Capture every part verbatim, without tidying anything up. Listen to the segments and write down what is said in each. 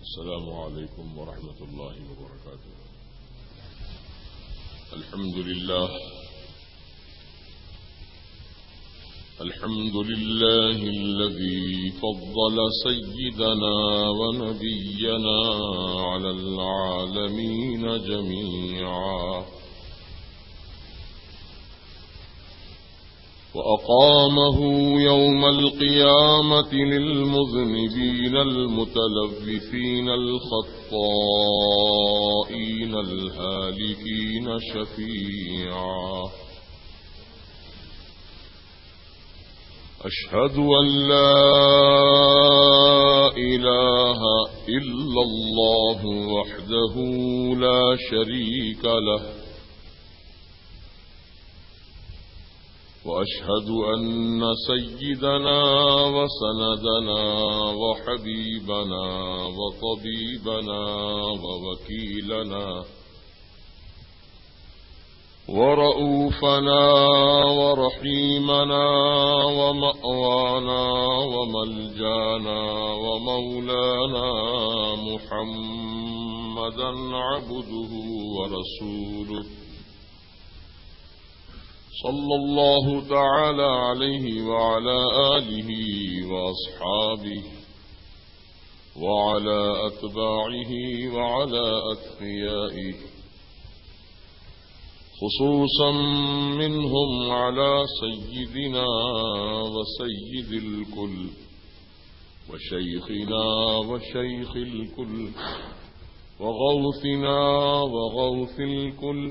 السلام عليكم ورحمة الله وبركاته. الحمد لله الحمد لله الذي فضل سيدنا ونبينا على العالمين جميعا وأقامه يوم القيامة للمذنبين المتلوثين الخطائين الهالكين شفيعا. أشهد أن لا إله إلا الله وحده لا شريك له وأشهد أن سيدنا وسندنا وحبيبنا وطبيبنا ووكيلنا ورؤوفنا ورحيمنا ومأوانا وملجانا ومولانا محمدا عبده ورسوله صلى الله تعالى عليه وعلى آله وأصحابه وعلى أتباعه وعلى أتقيائه خصوصا منهم على سيدنا وسيد الكل وشيخنا وشيخ الكل وغوثنا وغوث الكل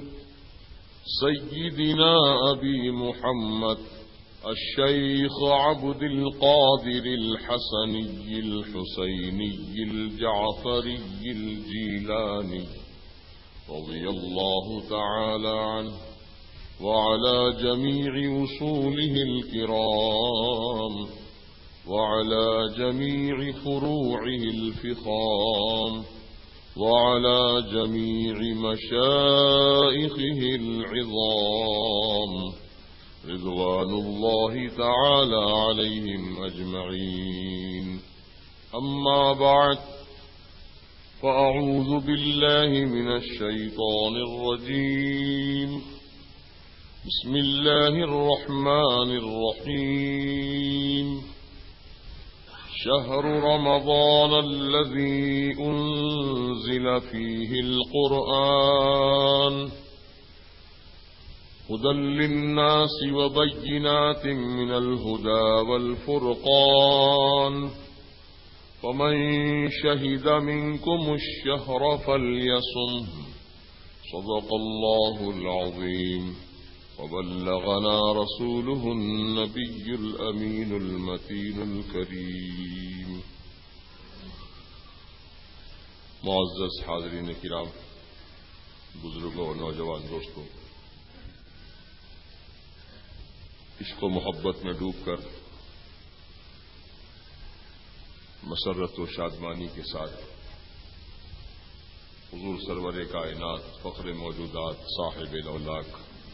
سيدنا أبي محمد الشيخ عبد القادر الحسني الحسيني الجعفري الجيلاني رضي الله تعالى عنه وعلى جميع وصوله الكرام وعلى جميع فروعه الفخام وعلى جميع مشائخه العظام رضوان الله تعالى عليهم أجمعين. أما بعد فأعوذ بالله من الشيطان الرجيم. بسم الله الرحمن الرحيم. شهر رمضان الذي أنزل فيه القرآن هدى للناس وبينات من الهدى والفرقان فمن شهد منكم الشهر فليصم صدق الله العظيم وبلغنا رسوله النبي الأمين المتين الكريم. معزز حاضرین کرام، بزرگوں اور نوجوان دوستوں، عشق و محبت میں ڈوب کر مسرت و شادمانی کے ساتھ حضور سرور کائنات فخر موجودات صاحب الاولاق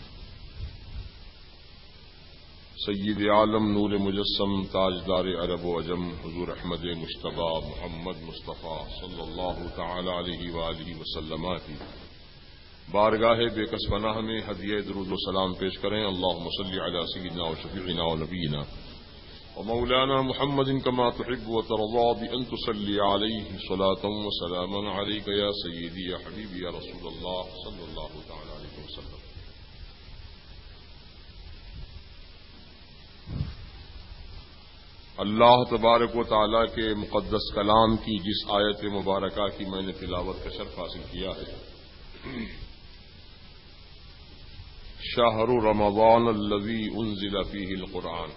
سید عالم نور مجسم تاجدار عرب و عجم حضور احمد مجتبی محمد مصطفیٰ صلی اللہ تعالی علیہ وآلہ وسلم کی بارگاہ بے کس پناہ میں ہدیہ درود و سلام پیش کریں. اللہم صلی علی سیدنا و شفیعنا و نبینا و مولانا محمد کما تحب و ترضى بأن تصلی علیہ صلاة و سلاما علیک یا سیدی یا حبیبی یا رسول اللہ صلی اللہ تعالی علیہ وسلم. اللہ تبارک و تعالی کے مقدس کلام کی جس آیت مبارکہ کی میں نے تلاوت کا شرف حاصل کیا ہے، شہر رمضان الذی انزل فیہ القرآن،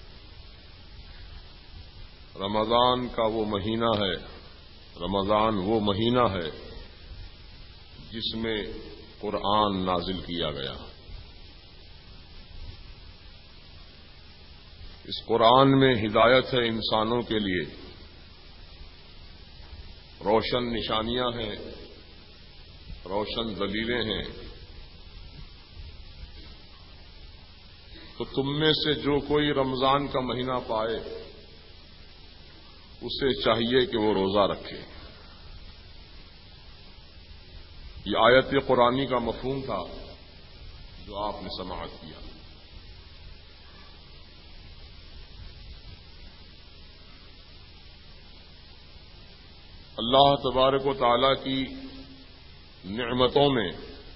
رمضان کا وہ مہینہ ہے، رمضان وہ مہینہ ہے جس میں قرآن نازل کیا گیا. اس قرآن میں ہدایت ہے انسانوں کے لیے، روشن نشانیاں ہیں، روشن دلیلیں ہیں. تو تم میں سے جو کوئی رمضان کا مہینہ پائے اسے چاہیے کہ وہ روزہ رکھے. یہ آیت قرآنی کا مفہوم تھا جو آپ نے سماعت کیا. اللہ تبارک و تعالی کی نعمتوں میں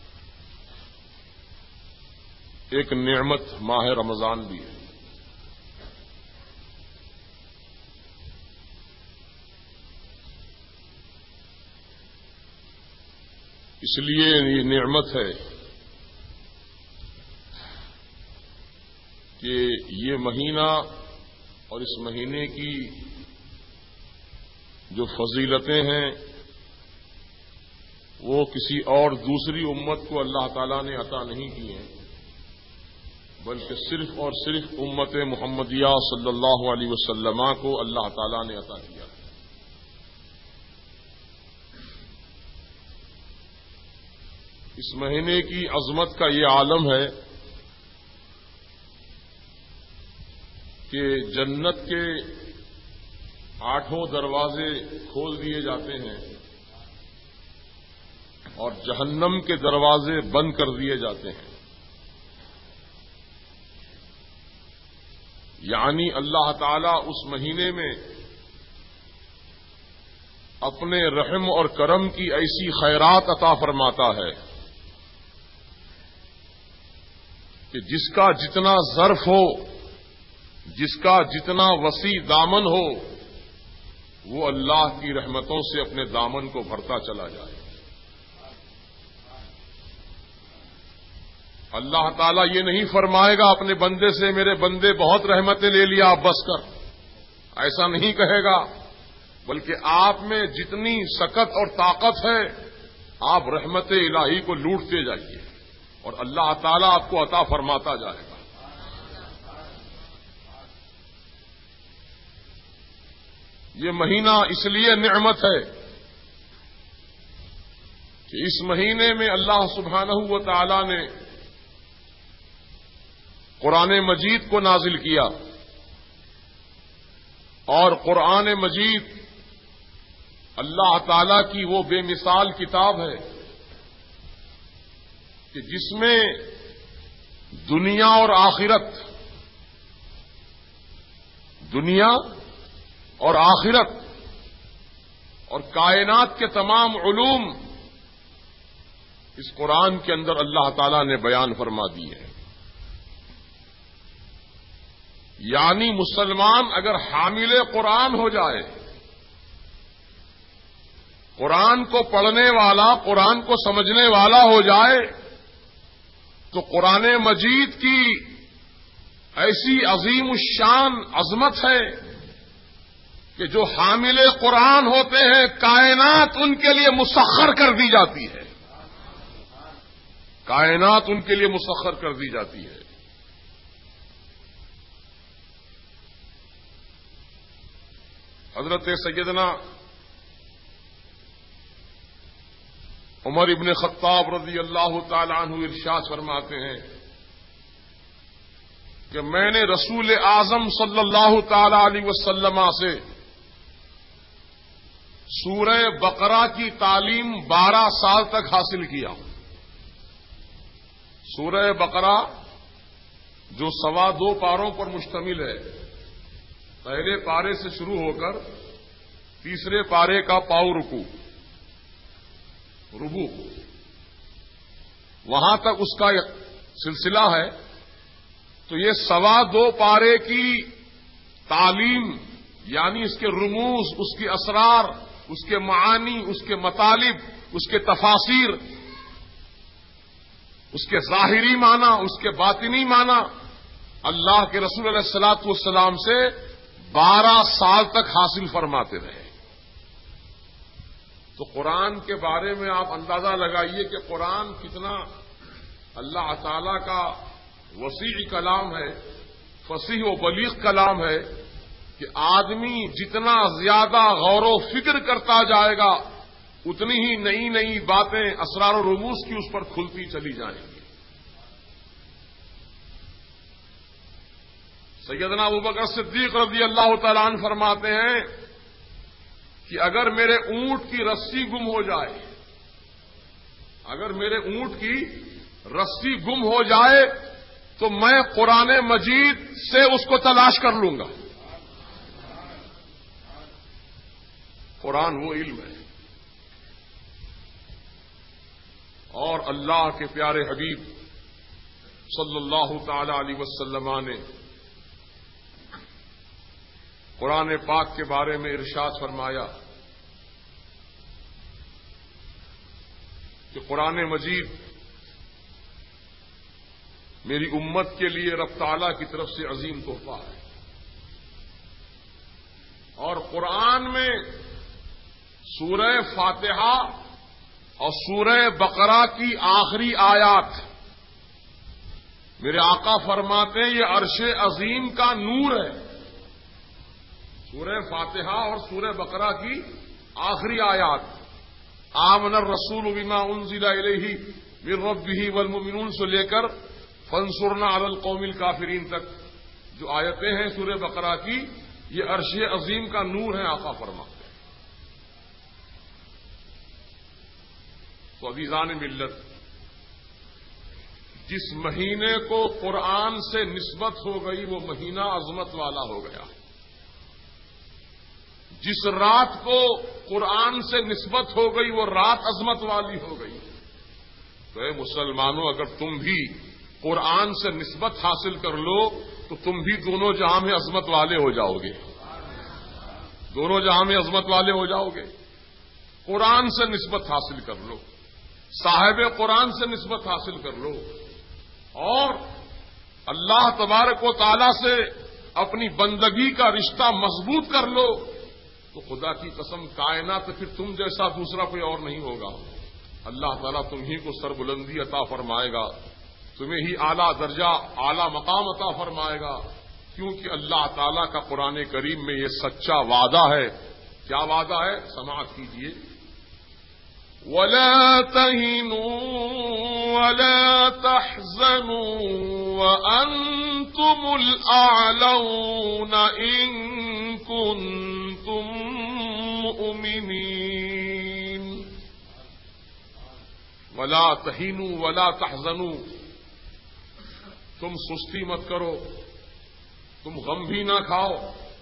ایک نعمت ماہ رمضان بھی ہے. اس لیے یہ نعمت ہے کہ یہ مہینہ اور اس مہینے کی جو فضیلتیں ہیں وہ کسی اور دوسری امت کو اللہ تعالیٰ نے عطا نہیں کی ہیں، بلکہ صرف اور صرف امت محمدیہ صلی اللہ علیہ وسلم کو اللہ تعالیٰ نے عطا کیا. اس مہینے کی عظمت کا یہ عالم ہے کہ جنت کے آٹھوں دروازے کھول دیے جاتے ہیں اور جہنم کے دروازے بند کر دیے جاتے ہیں. یعنی اللہ تعالی اس مہینے میں اپنے رحم اور کرم کی ایسی خیرات عطا فرماتا ہے کہ جس کا جتنا ظرف ہو، جس کا جتنا وسیع دامن ہو، وہ اللہ کی رحمتوں سے اپنے دامن کو بھرتا چلا جائے. اللہ تعالیٰ یہ نہیں فرمائے گا اپنے بندے سے میرے بندے بہت رحمتیں لے لیا آپ بس کر، ایسا نہیں کہے گا، بلکہ آپ میں جتنی سکت اور طاقت ہے آپ رحمت الہی کو لوٹتے جائیے اور اللہ تعالیٰ آپ کو عطا فرماتا جائے گا. یہ مہینہ اس لیے نعمت ہے کہ اس مہینے میں اللہ سبحانہ و تعالی نے قرآن مجید کو نازل کیا، اور قرآن مجید اللہ تعالی کی وہ بے مثال کتاب ہے کہ جس میں دنیا اور آخرت دنیا اور آخرت اور کائنات کے تمام علوم اس قرآن کے اندر اللہ تعالی نے بیان فرما دی ہے. یعنی مسلمان اگر حامل قرآن ہو جائے، قرآن کو پڑھنے والا، قرآن کو سمجھنے والا ہو جائے، تو قرآن مجید کی ایسی عظیم الشان عظمت ہے کہ جو حامل قرآن ہوتے ہیں کائنات ان کے لیے مسخر کر دی جاتی ہے، کائنات ان کے لیے مسخر کر دی جاتی ہے. حضرت سیدنا عمر ابن خطاب رضی اللہ تعالی عنہ ارشاد فرماتے ہیں کہ میں نے رسول اعظم صلی اللہ تعالی علیہ وسلم سے سورہ بقرہ کی تعلیم بارہ سال تک حاصل کیا ہوں. سورہ بقرہ جو سوا دو پاروں پر مشتمل ہے، پہلے پارے سے شروع ہو کر تیسرے پارے کا پاؤ رکوع ربوع وہاں تک اس کا ایک سلسلہ ہے. تو یہ سوا دو پارے کی تعلیم، یعنی اس کے رموز، اس کے اسرار، اس کے معانی، اس کے مطالب، اس کے تفاسیر، اس کے ظاہری معنی، اس کے باطنی معنی اللہ کے رسول علیہ الصلوۃ والسلام سے بارہ سال تک حاصل فرماتے رہے. تو قرآن کے بارے میں آپ اندازہ لگائیے کہ قرآن کتنا اللہ تعالی کا وسیع کلام ہے، فصیح و بلیغ کلام ہے کہ آدمی جتنا زیادہ غور و فکر کرتا جائے گا اتنی ہی نئی نئی باتیں، اسرار و رموز کی اس پر کھلتی چلی جائیں گی. سیدنا ابوبکر صدیق رضی اللہ تعالیٰ عنہ فرماتے ہیں کہ اگر میرے اونٹ کی رسی گم ہو جائے، اگر میرے اونٹ کی رسی گم ہو جائے تو میں قرآن مجید سے اس کو تلاش کر لوں گا. قرآن وہ علم ہے. اور اللہ کے پیارے حبیب صلی اللہ تعالی علیہ وسلم نے قرآن پاک کے بارے میں ارشاد فرمایا کہ قرآن مجید میری امت کے لیے رب تعالیٰ کی طرف سے عظیم تحفہ ہے. اور قرآن میں سورہ فاتحہ اور سورہ بقرہ کی آخری آیات میرے آقا فرماتے ہیں یہ عرش عظیم کا نور ہے. سورہ فاتحہ اور سورہ بقرہ کی آخری آیات آمن الرسول بما انزل الیہ من ربہ والمؤمنون سے لے کر فانصرنا علی القوم الکافرین تک جو آیتیں ہیں سورہ بقرہ کی، یہ عرش عظیم کا نور ہے آقا فرماتے ہیں. تو عزیزان ملت، جس مہینے کو قرآن سے نسبت ہو گئی وہ مہینہ عظمت والا ہو گیا. جس رات کو قرآن سے نسبت ہو گئی وہ رات عظمت والی ہو گئی. تو اے مسلمانوں، اگر تم بھی قرآن سے نسبت حاصل کر لو تو تم بھی دونوں جہاں میں عظمت والے ہو جاؤ گے. دونوں جہاں میں عظمت والے ہو جاؤ گے. قرآن سے نسبت حاصل کر لو، صاحب قرآن سے نسبت حاصل کر لو، اور اللہ تبارک و تعالی سے اپنی بندگی کا رشتہ مضبوط کر لو تو خدا کی قسم کائنات پھر تم جیسا دوسرا کوئی اور نہیں ہوگا. اللہ تعالیٰ تم ہی کو سربلندی عطا فرمائے گا، تمہیں ہی اعلیٰ درجہ اعلیٰ مقام عطا فرمائے گا، کیونکہ اللہ تعالیٰ کا قرآن کریم میں یہ سچا وعدہ ہے. کیا وعدہ ہے؟ سماعت کیجیے. وَلَا تَهِنُوا وَلَا تَحْزَنُوا وَأَنْتُمُ الْأَعْلَوْنَ إِن كُنتُم مُّؤْمِنِينَ. وَلَا تَهِنُوا وَلَا تَحْزَنُوا، تم سستی مت کرو، تم غم بھی نہ کھاؤ.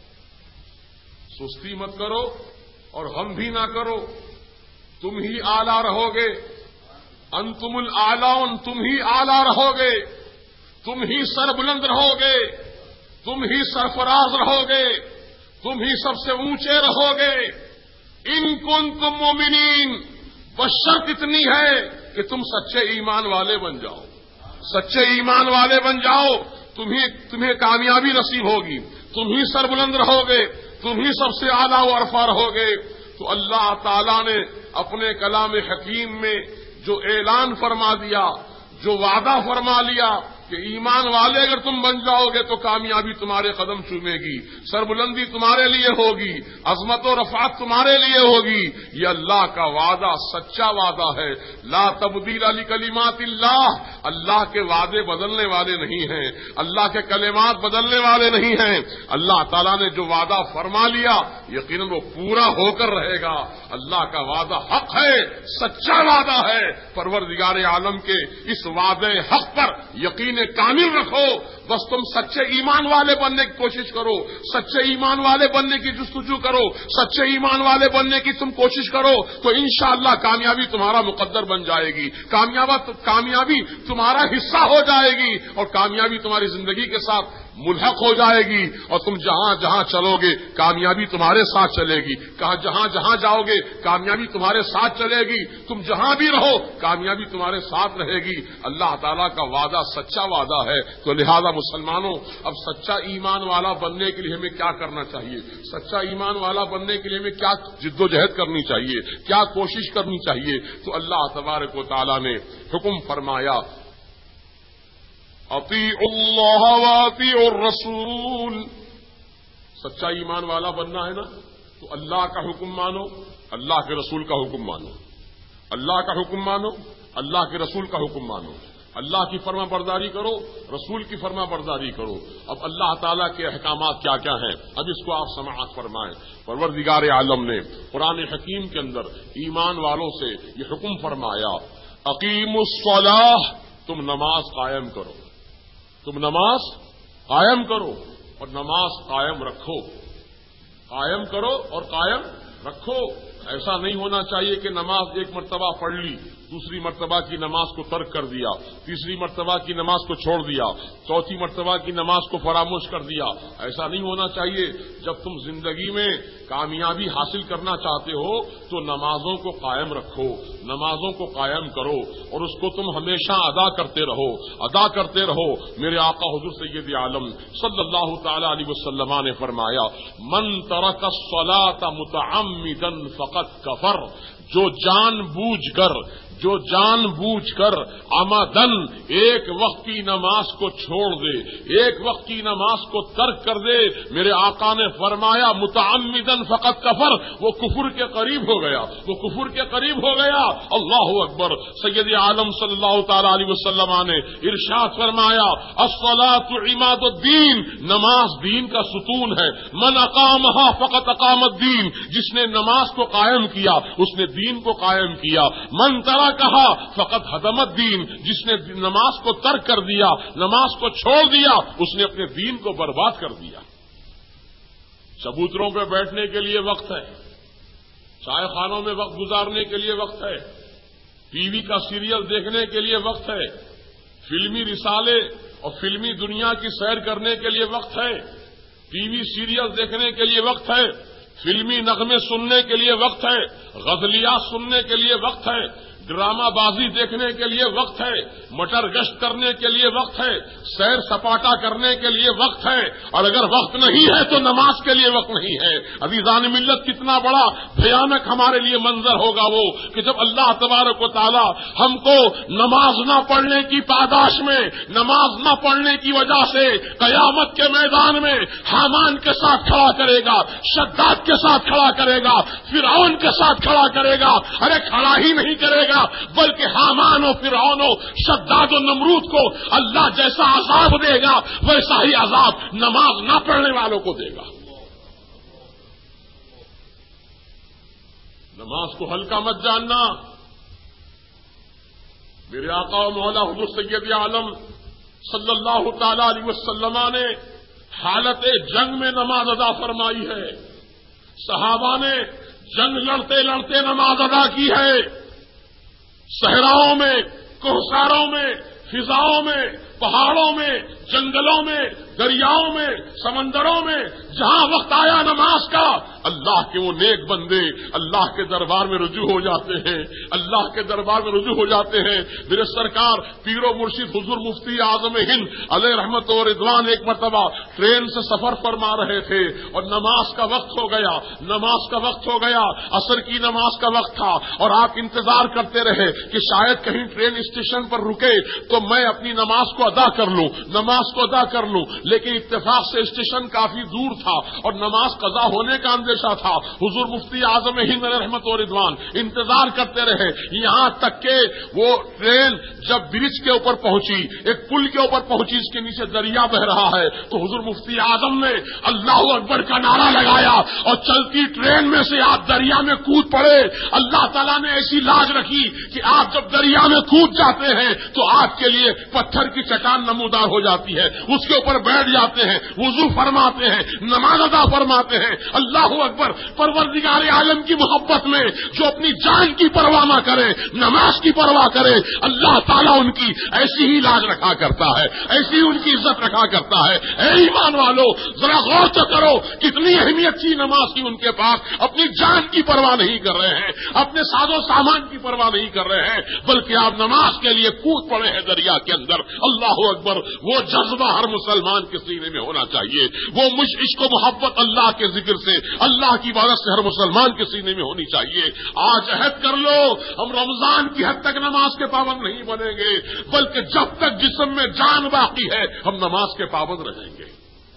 سستی مت کرو اور غم بھی نہ کرو، تم ہی اعلیٰ رہو گے. انتم الاعلون، تم ہی اعلیٰ رہو گے، تم ہی سربلند رہو گے، تم ہی سرفراز رہو گے، تم ہی سب سے اونچے رہو گے. ان کنتم مومنین، بس شرط اتنی ہے کہ تم سچے ایمان والے بن جاؤ. سچے ایمان والے بن جاؤ، تمہیں تمہیں کامیابی نصیب ہوگی، تم ہی سربلند رہو گے، تم ہی سب سے اعلیٰ و عرفہ رہو گے. تو اللہ تعالیٰ نے اپنے کلام حکیم میں جو اعلان فرما دیا، جو وعدہ فرما لیا کہ ایمان والے اگر تم بن جاؤ گے تو کامیابی تمہارے قدم چومے گی، سربلندی تمہارے لیے ہوگی، عظمت و رفعت تمہارے لیے ہوگی. یہ اللہ کا وعدہ سچا وعدہ ہے. لا تبدیل لکلمات اللہ، اللہ کے وعدے بدلنے والے نہیں ہیں، اللہ کے کلمات بدلنے والے نہیں ہیں. اللہ تعالیٰ نے جو وعدہ فرما لیا یقیناً وہ پورا ہو کر رہے گا. اللہ کا وعدہ حق ہے، سچا وعدہ ہے. پروردگار عالم کے اس وعدے حق پر یقین کامل رکھو. بس تم سچے ایمان والے بننے کی کوشش کرو، سچے ایمان والے بننے کی جستجو کرو، سچے ایمان والے بننے کی تم کوشش کرو تو انشاءاللہ کامیابی تمہارا مقدر بن جائے گی. کامیابی تمہارا حصہ ہو جائے گی اور کامیابی تمہاری زندگی کے ساتھ ملحق ہو جائے گی. اور تم جہاں جہاں چلو گے کامیابی تمہارے ساتھ چلے گی. کہاں جہاں جہاں جاؤ گے کامیابی تمہارے ساتھ چلے گی. تم جہاں بھی رہو کامیابی تمہارے ساتھ رہے گی. اللہ تعالیٰ کا وعدہ سچا وعدہ ہے. تو لہذا مسلمانوں، اب سچا ایمان والا بننے کے لیے ہمیں کیا کرنا چاہیے؟ سچا ایمان والا بننے کے لیے ہمیں کیا جد و جہد کرنی چاہیے؟ کیا کوشش کرنی چاہیے؟ تو اللہ تبارک و تعالیٰ نے حکم فرمایا، اطیعوا اللہ واطیعوا الرسول. سچا ایمان والا بننا ہے نا تو اللہ کا حکم مانو، اللہ کے رسول کا حکم مانو. اللہ کا حکم مانو، اللہ کے رسول کا حکم مانو. اللہ کی فرما برداری کرو، رسول کی فرما برداری کرو. اب اللہ تعالیٰ کے احکامات کیا کیا ہیں اب اس کو آپ سماعت فرمائیں. پروردگار عالم نے قرآن حکیم کے اندر ایمان والوں سے یہ حکم فرمایا، اقیموا الصلاۃ، تم نماز قائم کرو، تم نماز قائم کرو اور نماز قائم رکھو، قائم کرو اور قائم رکھو۔ ایسا نہیں ہونا چاہیے کہ نماز ایک مرتبہ پڑھ لی، دوسری مرتبہ کی نماز کو ترک کر دیا، تیسری مرتبہ کی نماز کو چھوڑ دیا، چوتھی مرتبہ کی نماز کو فراموش کر دیا۔ ایسا نہیں ہونا چاہیے۔ جب تم زندگی میں کامیابی حاصل کرنا چاہتے ہو تو نمازوں کو قائم رکھو، نمازوں کو قائم کرو اور اس کو تم ہمیشہ ادا کرتے رہو، ادا کرتے رہو۔ میرے آقا حضور سید عالم صلی اللہ تعالی علیہ وسلم نے فرمایا، من ترک الصلاۃ متعمدا فقد کفر، جو جان بوجھ کر جو جان بوجھ کر عمدن ایک وقت کی نماز کو چھوڑ دے، ایک وقت کی نماز کو ترک کر دے، میرے آقا نے فرمایا متعمدن فقط کفر، وہ کفر کے قریب ہو گیا، وہ کفر کے قریب ہو گیا۔ اللہ اکبر۔ سید عالم صلی اللہ تعالی علیہ وسلم نے ارشاد فرمایا، الصلاۃ عماد الدین، نماز دین کا ستون ہے، من اقامہا فقط اقام الدین، جس نے نماز کو قائم کیا اس نے دین کو قائم کیا، من ترک کہا فقط ہدم الدین، جس نے نماز کو ترک کر دیا، نماز کو چھوڑ دیا، اس نے اپنے دین کو برباد کر دیا۔ چبوتروں پہ بیٹھنے کے لیے وقت ہے، چائے خانوں میں وقت گزارنے کے لیے وقت ہے، ٹی وی کا سیریل دیکھنے کے لیے وقت ہے، فلمی رسالے اور فلمی دنیا کی سیر کرنے کے لیے وقت ہے، ٹی وی سیریل دیکھنے کے لیے وقت ہے، فلمی نغمے سننے کے لیے وقت ہے، غزلیات سننے کے لیے وقت ہے، ڈرامہ بازی دیکھنے کے لیے وقت ہے، مٹر گشت کرنے کے لیے وقت ہے، سیر سپاٹا کرنے کے لیے وقت ہے، اور اگر وقت نہیں ہے تو نماز کے لیے وقت نہیں ہے۔ عزیزان ملت، کتنا بڑا بھیانک ہمارے لیے منظر ہوگا وہ کہ جب اللہ تبارک و تعالی ہم کو نماز نہ پڑھنے کی پاداش میں، نماز نہ پڑھنے کی وجہ سے قیامت کے میدان میں حامان کے ساتھ کھڑا کرے گا، شداد کے ساتھ کھڑا کرے گا، فرعون کے ساتھ کھڑا کرے گا، ارے کھڑا ہی نہیں کرے گا بلکہ حامان و فرعون و شداد و نمرود کو اللہ جیسا عذاب دے گا ویسا ہی عذاب نماز نہ پڑھنے والوں کو دے گا۔ نماز کو ہلکا مت جاننا۔ میرے آقا و مولا حضور سید عالم صلی اللہ تعالی علیہ وسلم نے حالت جنگ میں نماز ادا فرمائی ہے، صحابہ نے جنگ لڑتے لڑتے نماز ادا کی ہے، صحراؤں میں، کوہساروں میں، فضاؤں میں، پہاڑوں میں، جنگلوں میں، دریاؤں میں، سمندروں میں، جہاں وقت آیا نماز کا، اللہ کے وہ نیک بندے اللہ کے دربار میں رجوع ہو جاتے ہیں، اللہ کے دربار میں رجوع ہو جاتے ہیں۔ میرے سرکار پیر و مرشد حضور مفتی اعظم ہند علیہ رحمت و رضوان ایک مرتبہ ٹرین سے سفر فرما رہے تھے اور نماز کا وقت ہو گیا، نماز کا وقت ہو گیا، عصر کی نماز کا وقت تھا، اور آپ انتظار کرتے رہے کہ شاید کہیں ٹرین اسٹیشن پر رکے تو میں اپنی نماز کو ادا کر لوں، نماز کو ادا کر لوں، لیکن اتفاق سے اسٹیشن کافی دور تھا اور نماز قضا ہونے کا اندیشہ تھا۔ حضور مفتی اعظم ہند علیہ رحمت و رضوان انتظار کرتے رہے، یہاں تک کہ وہ ٹرین جب برج کے اوپر پہنچی، ایک پل کے اوپر پہنچی، اس کے نیچے دریا بہ رہا ہے، تو حضور مفتی اعظم نے اللہ اکبر کا نعرہ لگایا اور چلتی ٹرین میں سے آپ دریا میں کود پڑے۔ اللہ تعالیٰ نے ایسی لاج رکھی کہ آپ جب دریا میں کود جاتے ہیں تو آپ کے لیے پتھر کی چٹان نمودار ہو جاتی ہے، اس کے اوپر بیٹھ جاتے ہیں، وضو فرماتے ہیں، نماز ادا فرماتے ہیں۔ اللہ اکبر۔ پروردگار عالم کی محبت میں جو اپنی جان کی پرواہ نہ کرے، نماز کی پرواہ کرے، اللہ تعالیٰ ان کی ایسی ہی لاج رکھا کرتا ہے، ایسی ہی ان کی عزت رکھا کرتا ہے۔ اے ایمان والو، ذرا غور تو کرو کتنی اہمیت تھی نماز کی ان کے پاس۔ اپنی جان کی پرواہ نہیں کر رہے ہیں، اپنے ساز و سامان کی پرواہ نہیں کر رہے ہیں، بلکہ آپ نماز کے لیے کود پڑے ہیں دریا کے اندر۔ اللہ اکبر۔ وہ جذبہ ہر مسلمان کے سینے میں ہونا چاہیے، وہ مجھ عشق و محبت اللہ کے ذکر سے، اللہ کی عبادت سے ہر مسلمان کے سینے میں ہونی چاہیے۔ آج عہد کر لو، ہم رمضان کی حد تک نماز کے پابند نہیں بنیں گے، بلکہ جب تک جسم میں جان باقی ہے ہم نماز کے پابند رہیں گے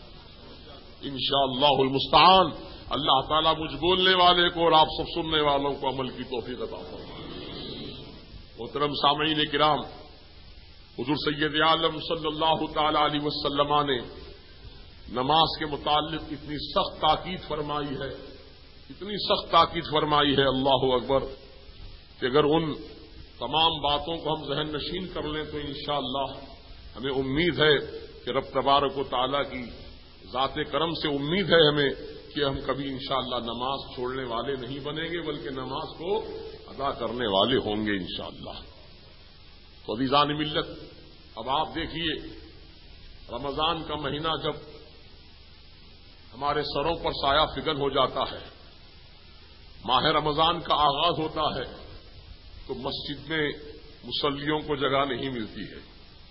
انشاءاللہ المستعان۔ اللہ تعالیٰ مجھ بولنے والے کو اور آپ سب سننے والوں کو عمل کی توفیق عطا فرمائے۔ محترم سامعین کرام، حضور سید عالم صلی اللہ تعالی علیہ وسلم نے نماز کے متعلق اتنی سخت تاکید فرمائی ہے، اتنی سخت تاکید فرمائی ہے، اللہ اکبر، کہ اگر ان تمام باتوں کو ہم ذہن نشین کر لیں تو انشاءاللہ ہمیں امید ہے کہ رب تبارک و تعالیٰ کی ذات کرم سے امید ہے ہمیں کہ ہم کبھی انشاءاللہ نماز چھوڑنے والے نہیں بنیں گے بلکہ نماز کو ادا کرنے والے ہوں گے انشاءاللہ۔ تو عزیزان ملت، اب آپ دیکھیے رمضان کا مہینہ جب ہمارے سروں پر سایہ فگن ہو جاتا ہے، ماہ رمضان کا آغاز ہوتا ہے، تو مسجد میں مصلیوں کو جگہ نہیں ملتی ہے،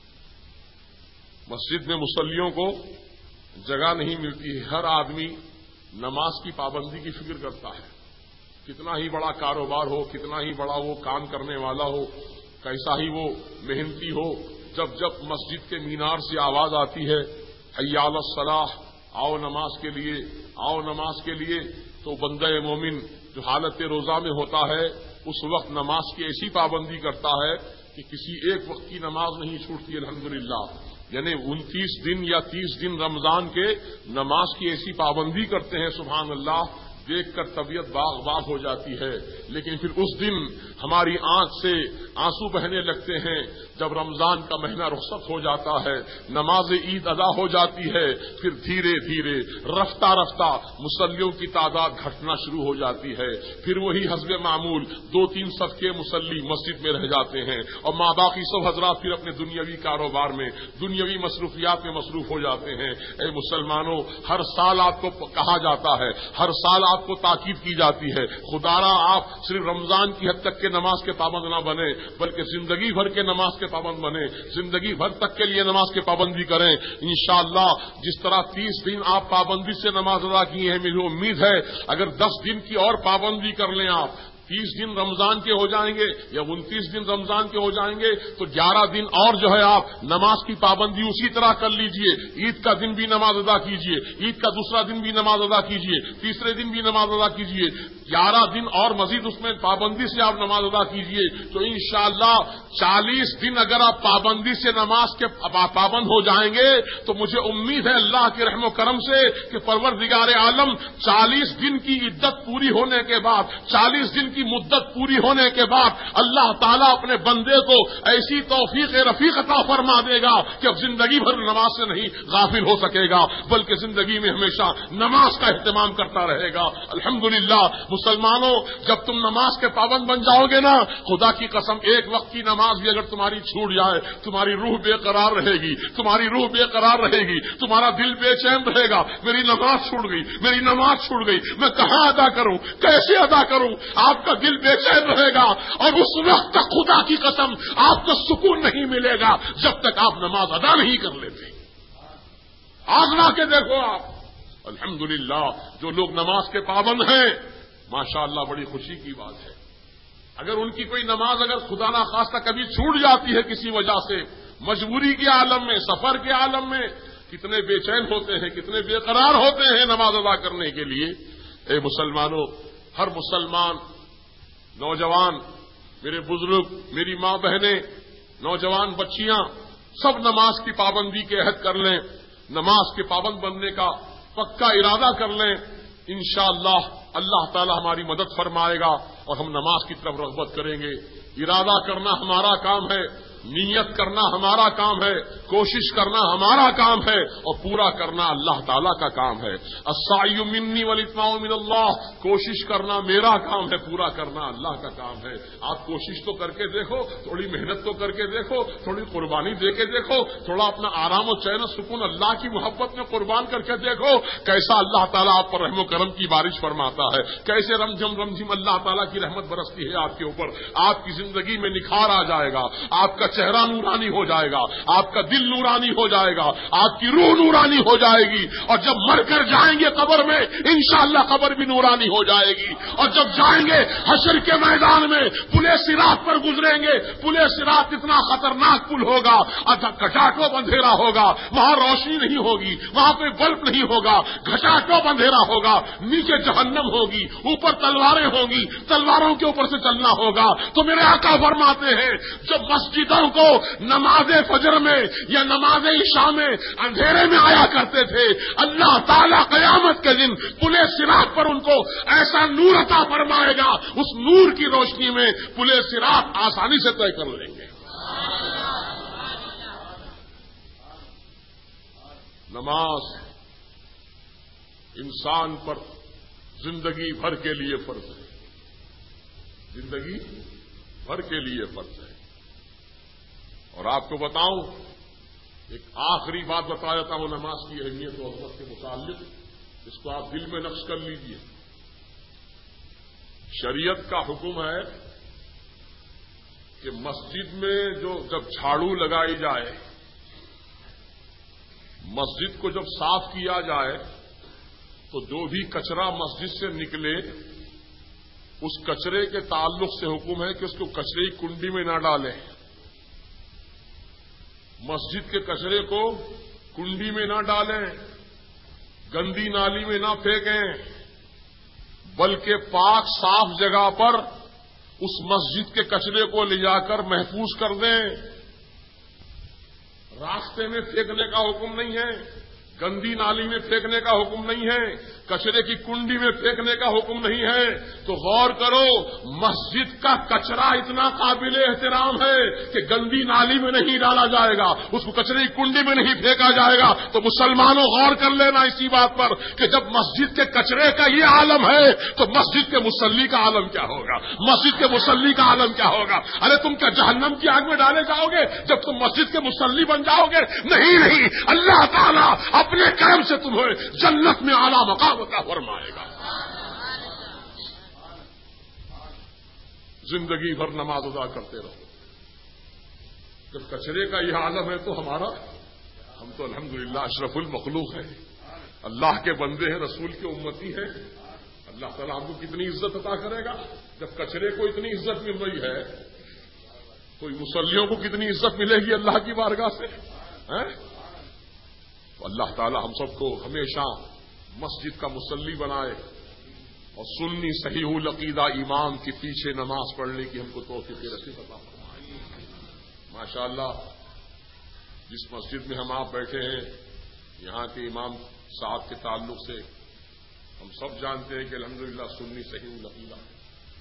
مسجد میں مصلیوں کو جگہ نہیں ملتی ہے۔ ہر آدمی نماز کی پابندی کی فکر کرتا ہے، کتنا ہی بڑا کاروبار ہو، کتنا ہی بڑا وہ کام کرنے والا ہو، کیسا ہی وہ محنتی ہو، جب جب مسجد کے مینار سے آواز آتی ہے حی علی الصلاح، آؤ نماز کے لیے، آؤ نماز کے لیے، تو بندہ مومن جو حالت روزہ میں ہوتا ہے اس وقت نماز کی ایسی پابندی کرتا ہے کہ کسی ایک وقت کی نماز نہیں چھوٹتی الحمدللہ۔ یعنی انتیس دن یا تیس دن رمضان کے نماز کی ایسی پابندی کرتے ہیں، سبحان اللہ، دیکھ کر طبیعت باغ باغ ہو جاتی ہے۔ لیکن پھر اس دن ہماری آنکھ سے آنسو بہنے لگتے ہیں جب رمضان کا مہینہ رخصت ہو جاتا ہے، نماز عید ادا ہو جاتی ہے، پھر دھیرے دھیرے رفتہ رفتہ مصلیوں کی تعداد گھٹنا شروع ہو جاتی ہے، پھر وہی حسب معمول دو تین صف کے مصلی مسجد میں رہ جاتے ہیں، اور ماں باقی سب حضرات پھر اپنے دنیاوی کاروبار میں، دنیاوی مصروفیات میں مصروف ہو جاتے ہیں۔ اے مسلمانوں، ہر سال آپ کو کہا جاتا ہے، ہر سال آپ کو تاکید کی جاتی ہے، خدارا آپ صرف رمضان کی حد تک کے نماز کے پابند نہ بنے بلکہ زندگی بھر کے نماز کے پابند بنے، زندگی بھر تک کے لیے نماز کی پابندی کریں انشاءاللہ۔ جس طرح تیس دن آپ پابندی سے نماز ادا کیے ہیں، مجھے امید ہے اگر دس دن کی اور پابندی کر لیں، آپ تیس دن رمضان کے ہو جائیں گے یا انتیس دن رمضان کے ہو جائیں گے تو گیارہ دن اور جو ہے آپ نماز کی پابندی اسی طرح کر لیجئے۔ عید کا دن بھی نماز ادا کیجئے، عید کا دوسرا دن بھی نماز ادا کیجئے، تیسرے دن بھی نماز ادا کیجئے، گیارہ دن اور مزید اس میں پابندی سے آپ نماز ادا کیجئے تو انشاءاللہ چالیس دن اگر آپ پابندی سے نماز کے پابند ہو جائیں گے تو مجھے امید ہے اللہ کے رحم و کرم سے کہ پروردگار عالم چالیس دن کی عدت پوری ہونے کے بعد، چالیس دن کی مدت پوری ہونے کے بعد اللہ تعالیٰ اپنے بندے کو ایسی توفیق رفیق عطا فرما دے گا کہ اب زندگی بھر نماز سے نہیں غافل ہو سکے گا بلکہ زندگی میں ہمیشہ نماز کا اہتمام کرتا رہے گا۔ الحمدللہ مسلمانوں، جب تم نماز کے پابند بن جاؤ گے نا، خدا کی قسم ایک وقت کی نماز بھی اگر تمہاری چھوٹ جائے تمہاری روح بے قرار رہے گی، تمہاری روح بے قرار رہے گی، تمہارا دل بے چین رہے گا، میری نماز چھوٹ گئی، میری نماز چھوٹ گئی، میں کہاں ادا کروں، کیسے ادا کروں؟ آپ کا دل بے چین رہے گا اور اس وقت تک خدا کی قسم آپ کو سکون نہیں ملے گا جب تک آپ نماز ادا نہیں کر لیتے۔ آزما کے دیکھو آپ، الحمدللہ جو لوگ نماز کے پابند ہیں ماشاءاللہ بڑی خوشی کی بات ہے۔ اگر ان کی کوئی نماز اگر خدا نہ خواستہ کبھی چھوٹ جاتی ہے کسی وجہ سے، مجبوری کے عالم میں، سفر کے عالم میں، کتنے بے چین ہوتے ہیں، کتنے بے قرار ہوتے ہیں نماز ادا کرنے کے لیے۔ اے مسلمانوں، ہر مسلمان، نوجوان، میرے بزرگ، میری ماں بہنیں، نوجوان بچیاں سب نماز کی پابندی کے عہد کر لیں، نماز کے پابند بننے کا پکا ارادہ کر لیں، انشاءاللہ اللہ تعالی ہماری مدد فرمائے گا اور ہم نماز کی طرف رغبت کریں گے۔ ارادہ کرنا ہمارا کام ہے، نیت کرنا ہمارا کام ہے، کوشش کرنا ہمارا کام ہے اور پورا کرنا اللہ تعالیٰ کا کام ہے۔ السعی منی والاتمام من اللہ، کوشش کرنا میرا کام ہے، پورا کرنا اللہ کا کام ہے۔ آپ کوشش تو کر کے دیکھو، تھوڑی محنت تو کر کے دیکھو، تھوڑی قربانی دے کے دیکھو، تھوڑا اپنا آرام و چین و سکون اللہ کی محبت میں قربان کر کے دیکھو، کیسا اللہ تعالیٰ آپ پر رحم و کرم کی بارش فرماتا ہے، کیسے رمجم رمجم اللہ تعالیٰ کی رحمت برستی ہے آپ کے اوپر، آپ کی زندگی میں نکھار آ جائے گا، آپ کا چہرہ نورانی ہو جائے گا، آپ کا دل نورانی ہو جائے گا، آپ کی روح نورانی ہو جائے گی، اور جب مر کر جائیں گے قبر میں انشاءاللہ قبر بھی نورانی ہو جائے گی، اور جب جائیں گے حشر کے میدان میں پلے صراط پر گزریں گے، پلے صراط اتنا خطرناک پل ہوگا، گھٹاٹو اندھیرا ہوگا، وہاں روشنی نہیں ہوگی، وہاں کوئی بلب نہیں ہوگا، گھٹاٹو اندھیرا ہوگا، نیچے جہنم ہوگی، اوپر تلواریں ہوں گی، تلواروں کے اوپر سے چلنا ہوگا۔ تو میرے آقا فرماتے ہیں جب مسجد گاؤں کو نماز فجر میں یا نماز عشاء میں اندھیرے میں آیا کرتے تھے، اللہ تعالیٰ قیامت کے دن پلے صراط پر ان کو ایسا نور عطا فرمائے گا، اس نور کی روشنی میں پلے صراط آسانی سے طے کر لیں گے۔ نماز انسان پر زندگی بھر کے لیے فرض ہے، زندگی بھر کے لیے فرض ہے۔ اور آپ کو بتاؤں، ایک آخری بات بتا دیتا ہوں نماز کی اہمیت و عظمت کے متعلق، اس کو آپ دل میں نقش کر لیجئے۔ شریعت کا حکم ہے کہ مسجد میں جو جب جھاڑو لگائی جائے، مسجد کو جب صاف کیا جائے تو جو بھی کچرا مسجد سے نکلے اس کچرے کے تعلق سے حکم ہے کہ اس کو کچرے کی کنڈی میں نہ ڈالیں، مسجد کے کچرے کو کنڈی میں نہ ڈالیں، گندی نالی میں نہ پھینکیں، بلکہ پاک صاف جگہ پر اس مسجد کے کچرے کو لے جا کر محفوظ کر دیں۔ راستے میں پھینکنے کا حکم نہیں ہے، گندی نالی میں پھینکنے کا حکم نہیں ہے، کچرے کی کنڈی میں پھینکنے کا حکم نہیں ہے۔ تو غور کرو، مسجد کا کچرا اتنا قابل احترام ہے کہ گندی نالی میں نہیں ڈالا جائے گا، اس کو کچرے کی کنڈی میں نہیں پھینکا جائے گا۔ تو مسلمانوں غور کر لینا اسی بات پر کہ جب مسجد کے کچرے کا یہ عالم ہے تو مسجد کے مصلی کا عالم کیا ہوگا، مسجد کے مصلی کا عالم کیا ہوگا۔ ارے تم کیا جہنم کی آگ میں ڈالے جاؤ گے جب تم مسجد کے مصلی بن جاؤ گے؟ نہیں نہیں، اللہ تعالیٰ اپنے کرم سے تمہیں جنت میں اعلیٰ مقام عطا فرمائے گا۔ زندگی بھر نماز ادا کرتے رہو۔ جب کچرے کا یہ عالم ہے تو ہمارا ہم تو الحمدللہ اشرف المخلوق ہیں، اللہ کے بندے ہیں، رسول کے امتی ہیں۔ اللہ تعالیٰ ہم کو کتنی عزت عطا کرے گا جب کچرے کو اتنی عزت مل رہی ہے، کوئی مصلیوں کو کتنی عزت ملے گی اللہ کی بارگاہ سے؟ تو اللہ تعالیٰ ہم سب کو ہمیشہ مسجد کا مصلی بنائے اور سنی صحیح العقیدہ امام کے پیچھے نماز پڑھنے کی ہم کو توفیق نصیب عطا فرمائے۔ ماشاء اللہ، جس مسجد میں ہم آپ بیٹھے ہیں، یہاں کے امام صاحب کے تعلق سے ہم سب جانتے ہیں کہ الحمدللہ سنی صحیح العقیدہ ہے،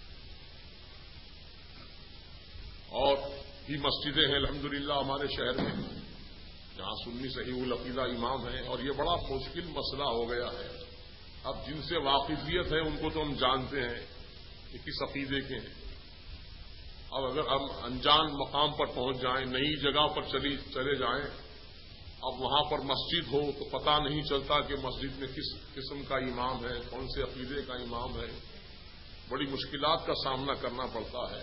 اور بھی مسجدیں ہیں الحمدللہ ہمارے شہر میں جہاں سنی صحیح العقیدہ امام ہیں، اور یہ بڑا مشکل مسئلہ ہو گیا ہے۔ اب جن سے واقفیت ہے ان کو تو ہم جانتے ہیں کہ کس عقیدے کے ہیں۔ اب اگر ہم انجان مقام پر پہنچ جائیں، نئی جگہ پر چلی چلے جائیں، اب وہاں پر مسجد ہو تو پتہ نہیں چلتا کہ مسجد میں کس قسم کا امام ہے، کون سے عقیدے کا امام ہے، بڑی مشکلات کا سامنا کرنا پڑتا ہے۔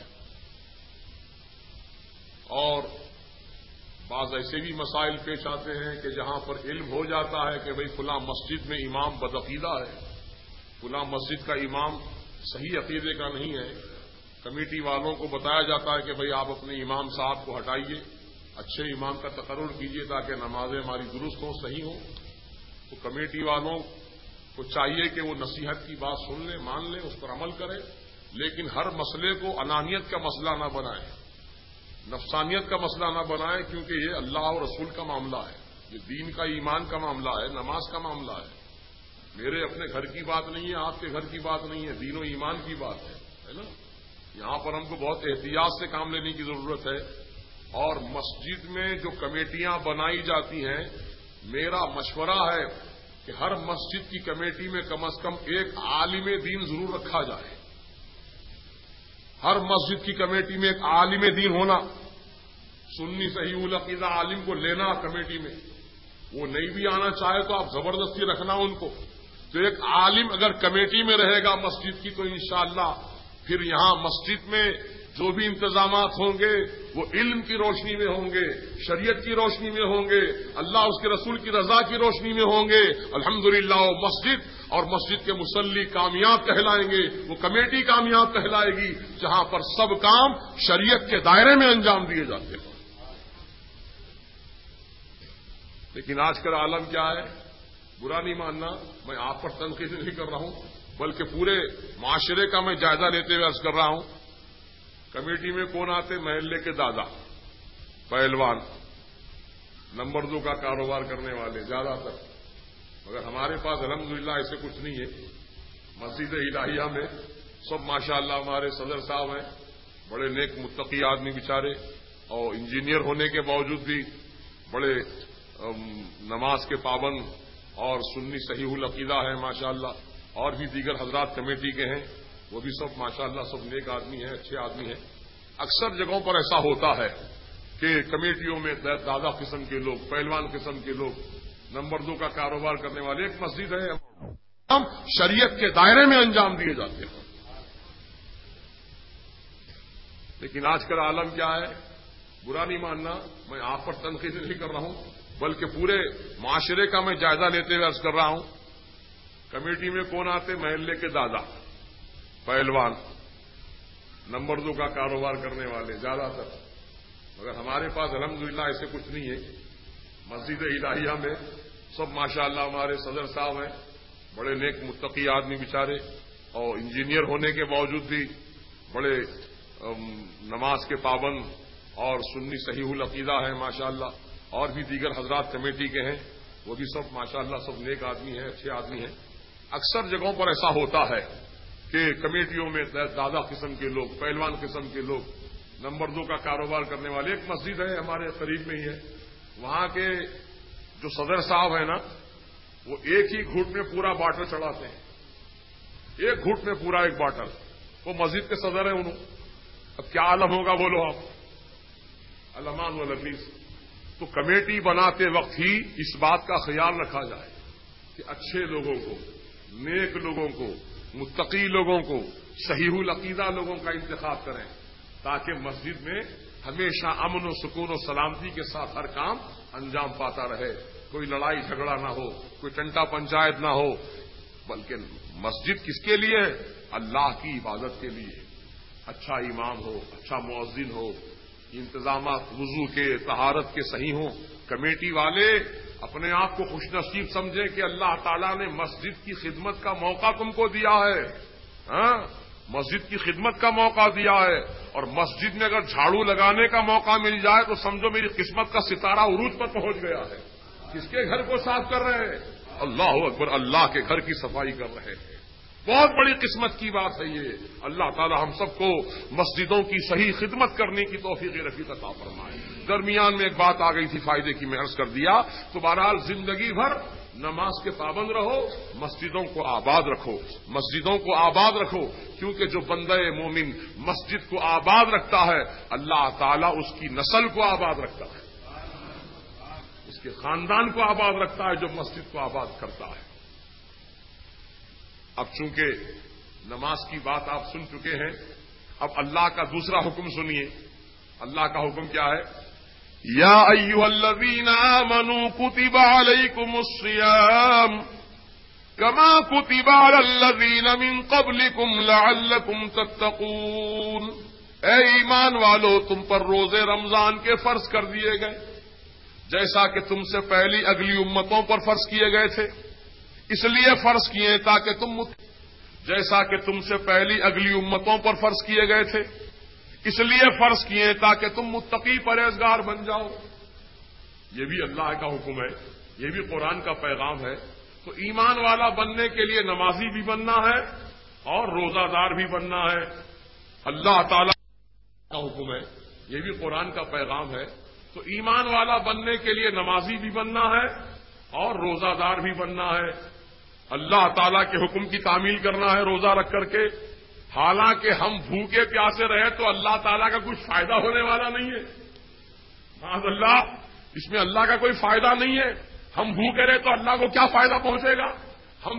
اور بعض ایسے بھی مسائل پیش آتے ہیں کہ جہاں پر علم ہو جاتا ہے کہ بھئی فلاں مسجد میں امام بدعقیدہ ہے، فلاں مسجد کا امام صحیح عقیدے کا نہیں ہے، کمیٹی والوں کو بتایا جاتا ہے کہ بھئی آپ اپنے امام صاحب کو ہٹائیے، اچھے امام کا تقرر کیجیے تاکہ نمازیں ہماری درست ہوں، صحیح ہوں۔ تو کمیٹی والوں کو چاہیے کہ وہ نصیحت کی بات سن لیں، مان لیں، اس پر عمل کریں، لیکن ہر مسئلے کو انانیت کا مسئلہ نہ بنائیں، نفسانیت کا مسئلہ نہ بنائیں، کیونکہ یہ اللہ اور رسول کا معاملہ ہے، یہ دین کا ایمان کا معاملہ ہے، نماز کا معاملہ ہے۔ میرے اپنے گھر کی بات نہیں ہے، آپ کے گھر کی بات نہیں ہے، دین و ایمان کی بات ہے، ہے نا۔ یہاں پر ہم کو بہت احتیاط سے کام لینے کی ضرورت ہے۔ اور مسجد میں جو کمیٹیاں بنائی جاتی ہیں، میرا مشورہ ہے کہ ہر مسجد کی کمیٹی میں کم از کم ایک عالم دین ضرور رکھا جائے۔ ہر مسجد کی کمیٹی میں ایک عالم دین ہونا، سنی صحیح العقیدہ عالم کو لینا کمیٹی میں، وہ نہیں بھی آنا چاہے تو آپ زبردستی رکھنا ان کو۔ تو ایک عالم اگر کمیٹی میں رہے گا مسجد کی تو انشاءاللہ پھر یہاں مسجد میں جو بھی انتظامات ہوں گے وہ علم کی روشنی میں ہوں گے، شریعت کی روشنی میں ہوں گے، اللہ اس کے رسول کی رضا کی روشنی میں ہوں گے۔ الحمدللہ وہ مسجد اور مسجد کے مصلی کامیاب کہلائیں گے، وہ کمیٹی کامیاب کہلائے گی جہاں پر سب کام شریعت کے دائرے میں انجام دیے جاتے ہیں۔ لیکن آج کل عالم کیا ہے؟ برا نہیں ماننا، میں آپ پر تنقید نہیں کر رہا ہوں بلکہ پورے معاشرے کا میں جائزہ لیتے ہوئے عرض کر رہا ہوں۔ کمیٹی میں کون آتے؟ محلے کے دادا، پہلوان، نمبر دو کا کاروبار کرنے والے زیادہ تر، مگر ہمارے پاس الحمدللہ ایسے کچھ نہیں ہے۔ مسجد الہیہ میں سب ماشاءاللہ ہمارے صدر صاحب ہیں، بڑے نیک متقی آدمی بیچارے، اور انجینئر ہونے کے باوجود بھی بڑے نماز کے پابند اور سنی صحیح العقیدہ ہیں ماشاءاللہ، اور بھی دیگر حضرات کمیٹی کے ہیں، وہ بھی سب ماشاءاللہ سب نیک آدمی ہیں، اچھے آدمی ہیں۔ اکثر جگہوں پر ایسا ہوتا ہے کہ کمیٹیوں میں دادا قسم کے لوگ، پہلوان قسم کے لوگ، نمبر دو کا کاروبار کرنے والے، ایک مسجد ہے، ہم شریعت کے دائرے میں انجام دیے جاتے ہیں۔ لیکن آج کل عالم کیا ہے، برا نہیں ماننا، میں آپ پر تنقید نہیں کر رہا ہوں، بلکہ پورے معاشرے کا میں جائزہ لیتے ہوئے عرض کر رہا ہوں۔ کمیٹی میں کون آتے؟ محلے کے دادا، پہلوان، نمبر دو کا کاروبار کرنے والے زیادہ تر، مگر ہمارے پاس الحمدللہ ایسے کچھ نہیں ہے۔ مسجد الہیہ میں سب ماشاءاللہ ہمارے صدر صاحب ہیں، بڑے نیک متقی آدمی بیچارے، اور انجینئر ہونے کے باوجود بھی بڑے نماز کے پابند اور سنی صحیح العقیدہ ہیں ماشاءاللہ، اور بھی دیگر حضرات کمیٹی کے ہیں، وہ بھی سب ماشاءاللہ سب نیک آدمی ہیں، اچھے آدمی ہیں۔ اکثر جگہوں پر ایسا ہوتا ہے کہ کمیٹیوں میں دادا قسم کے لوگ، پہلوان قسم کے لوگ، نمبر دو کا کاروبار کرنے والے، ایک مسجد ہے ہمارے قریب میں ہی ہے، وہاں کے جو صدر صاحب ہیں نا، وہ ایک ہی گھوٹ میں پورا باٹل چڑھاتے ہیں، ایک گھوٹ میں پورا ایک باٹل، وہ مسجد کے صدر ہیں انہوں۔ اب کیا عالم ہوگا بولو آپ، علمان والحفیظ۔ تو کمیٹی بناتے وقت ہی اس بات کا خیال رکھا جائے کہ اچھے لوگوں کو، نیک لوگوں کو، متقی لوگوں کو، صحیح العقیدہ لوگوں کا انتخاب کریں، تاکہ مسجد میں ہمیشہ امن و سکون و سلامتی کے ساتھ ہر کام انجام پاتا رہے، کوئی لڑائی جھگڑا نہ ہو، کوئی ٹنٹا پنچایت نہ ہو، بلکہ مسجد کس کے لیے؟ اللہ کی عبادت کے لیے۔ اچھا امام ہو، اچھا مؤذن ہو، انتظامات وضو کے، طہارت کے صحیح ہوں، کمیٹی والے اپنے آپ کو خوش نصیب سمجھیں کہ اللہ تعالیٰ نے مسجد کی خدمت کا موقع تم کو دیا ہے، ہاں، مسجد کی خدمت کا موقع دیا ہے، اور مسجد میں اگر جھاڑو لگانے کا موقع مل جائے تو سمجھو میری قسمت کا ستارہ عروج پر پہنچ گیا ہے۔ کس کے گھر کو صاف کر رہے ہیں؟ اللہ اکبر، اللہ کے گھر کی صفائی کر رہے ہیں۔ بہت بڑی قسمت کی بات ہے یہ۔ اللہ تعالی ہم سب کو مسجدوں کی صحیح خدمت کرنے کی توفیق رفیق عطا فرمائے۔ درمیان میں ایک بات آ گئی تھی، فائدے کی میں عرض کر دیا، تو بہرحال زندگی بھر نماز کے پابند رہو، مسجدوں کو آباد رکھو، مسجدوں کو آباد رکھو، کیونکہ جو بندہ مومن مسجد کو آباد رکھتا ہے، اللہ تعالیٰ اس کی نسل کو آباد رکھتا ہے، اس کے خاندان کو آباد رکھتا ہے جو مسجد کو آباد کرتا ہے۔ اب چونکہ نماز کی بات آپ سن چکے ہیں، اب اللہ کا دوسرا حکم سنیے۔ اللہ کا حکم کیا ہے؟ یا ایھا الذین آمنوا کتب علیکم الصیام کما کتب علی الذین من قبلکم لعلکم تتقون۔ اے ایمان والو، تم پر روزے رمضان کے فرض کر دیے گئے، جیسا کہ تم سے پہلی اگلی امتوں پر فرض کیے گئے تھے۔ اس لیے فرض کیے تاکہ تم مت... جیسا کہ تم سے پہلی اگلی امتوں پر فرض کیے گئے تھے، اس لیے فرض کیے تاکہ تم متقی پرہیزگار بن جاؤ۔ یہ بھی اللہ کا حکم ہے، یہ بھی قرآن کا پیغام ہے۔ تو ایمان والا بننے کے لیے نمازی بھی بننا ہے اور روزہ دار بھی بننا ہے۔ اللہ تعالی کا حکم ہے، یہ بھی قرآن کا پیغام ہے۔ تو ایمان والا بننے کے لیے نمازی بھی بننا ہے اور روزہ دار بھی بننا ہے۔ اللہ تعالیٰ کے حکم کی تعمیل کرنا ہے روزہ رکھ کر کے۔ حالانکہ ہم بھوکے پیاسے رہے تو اللہ تعالیٰ کا کچھ فائدہ ہونے والا نہیں ہے، معاذ اللہ، اس میں اللہ کا کوئی فائدہ نہیں ہے۔ ہم بھوکے رہے تو اللہ کو کیا فائدہ پہنچے گا؟ ہم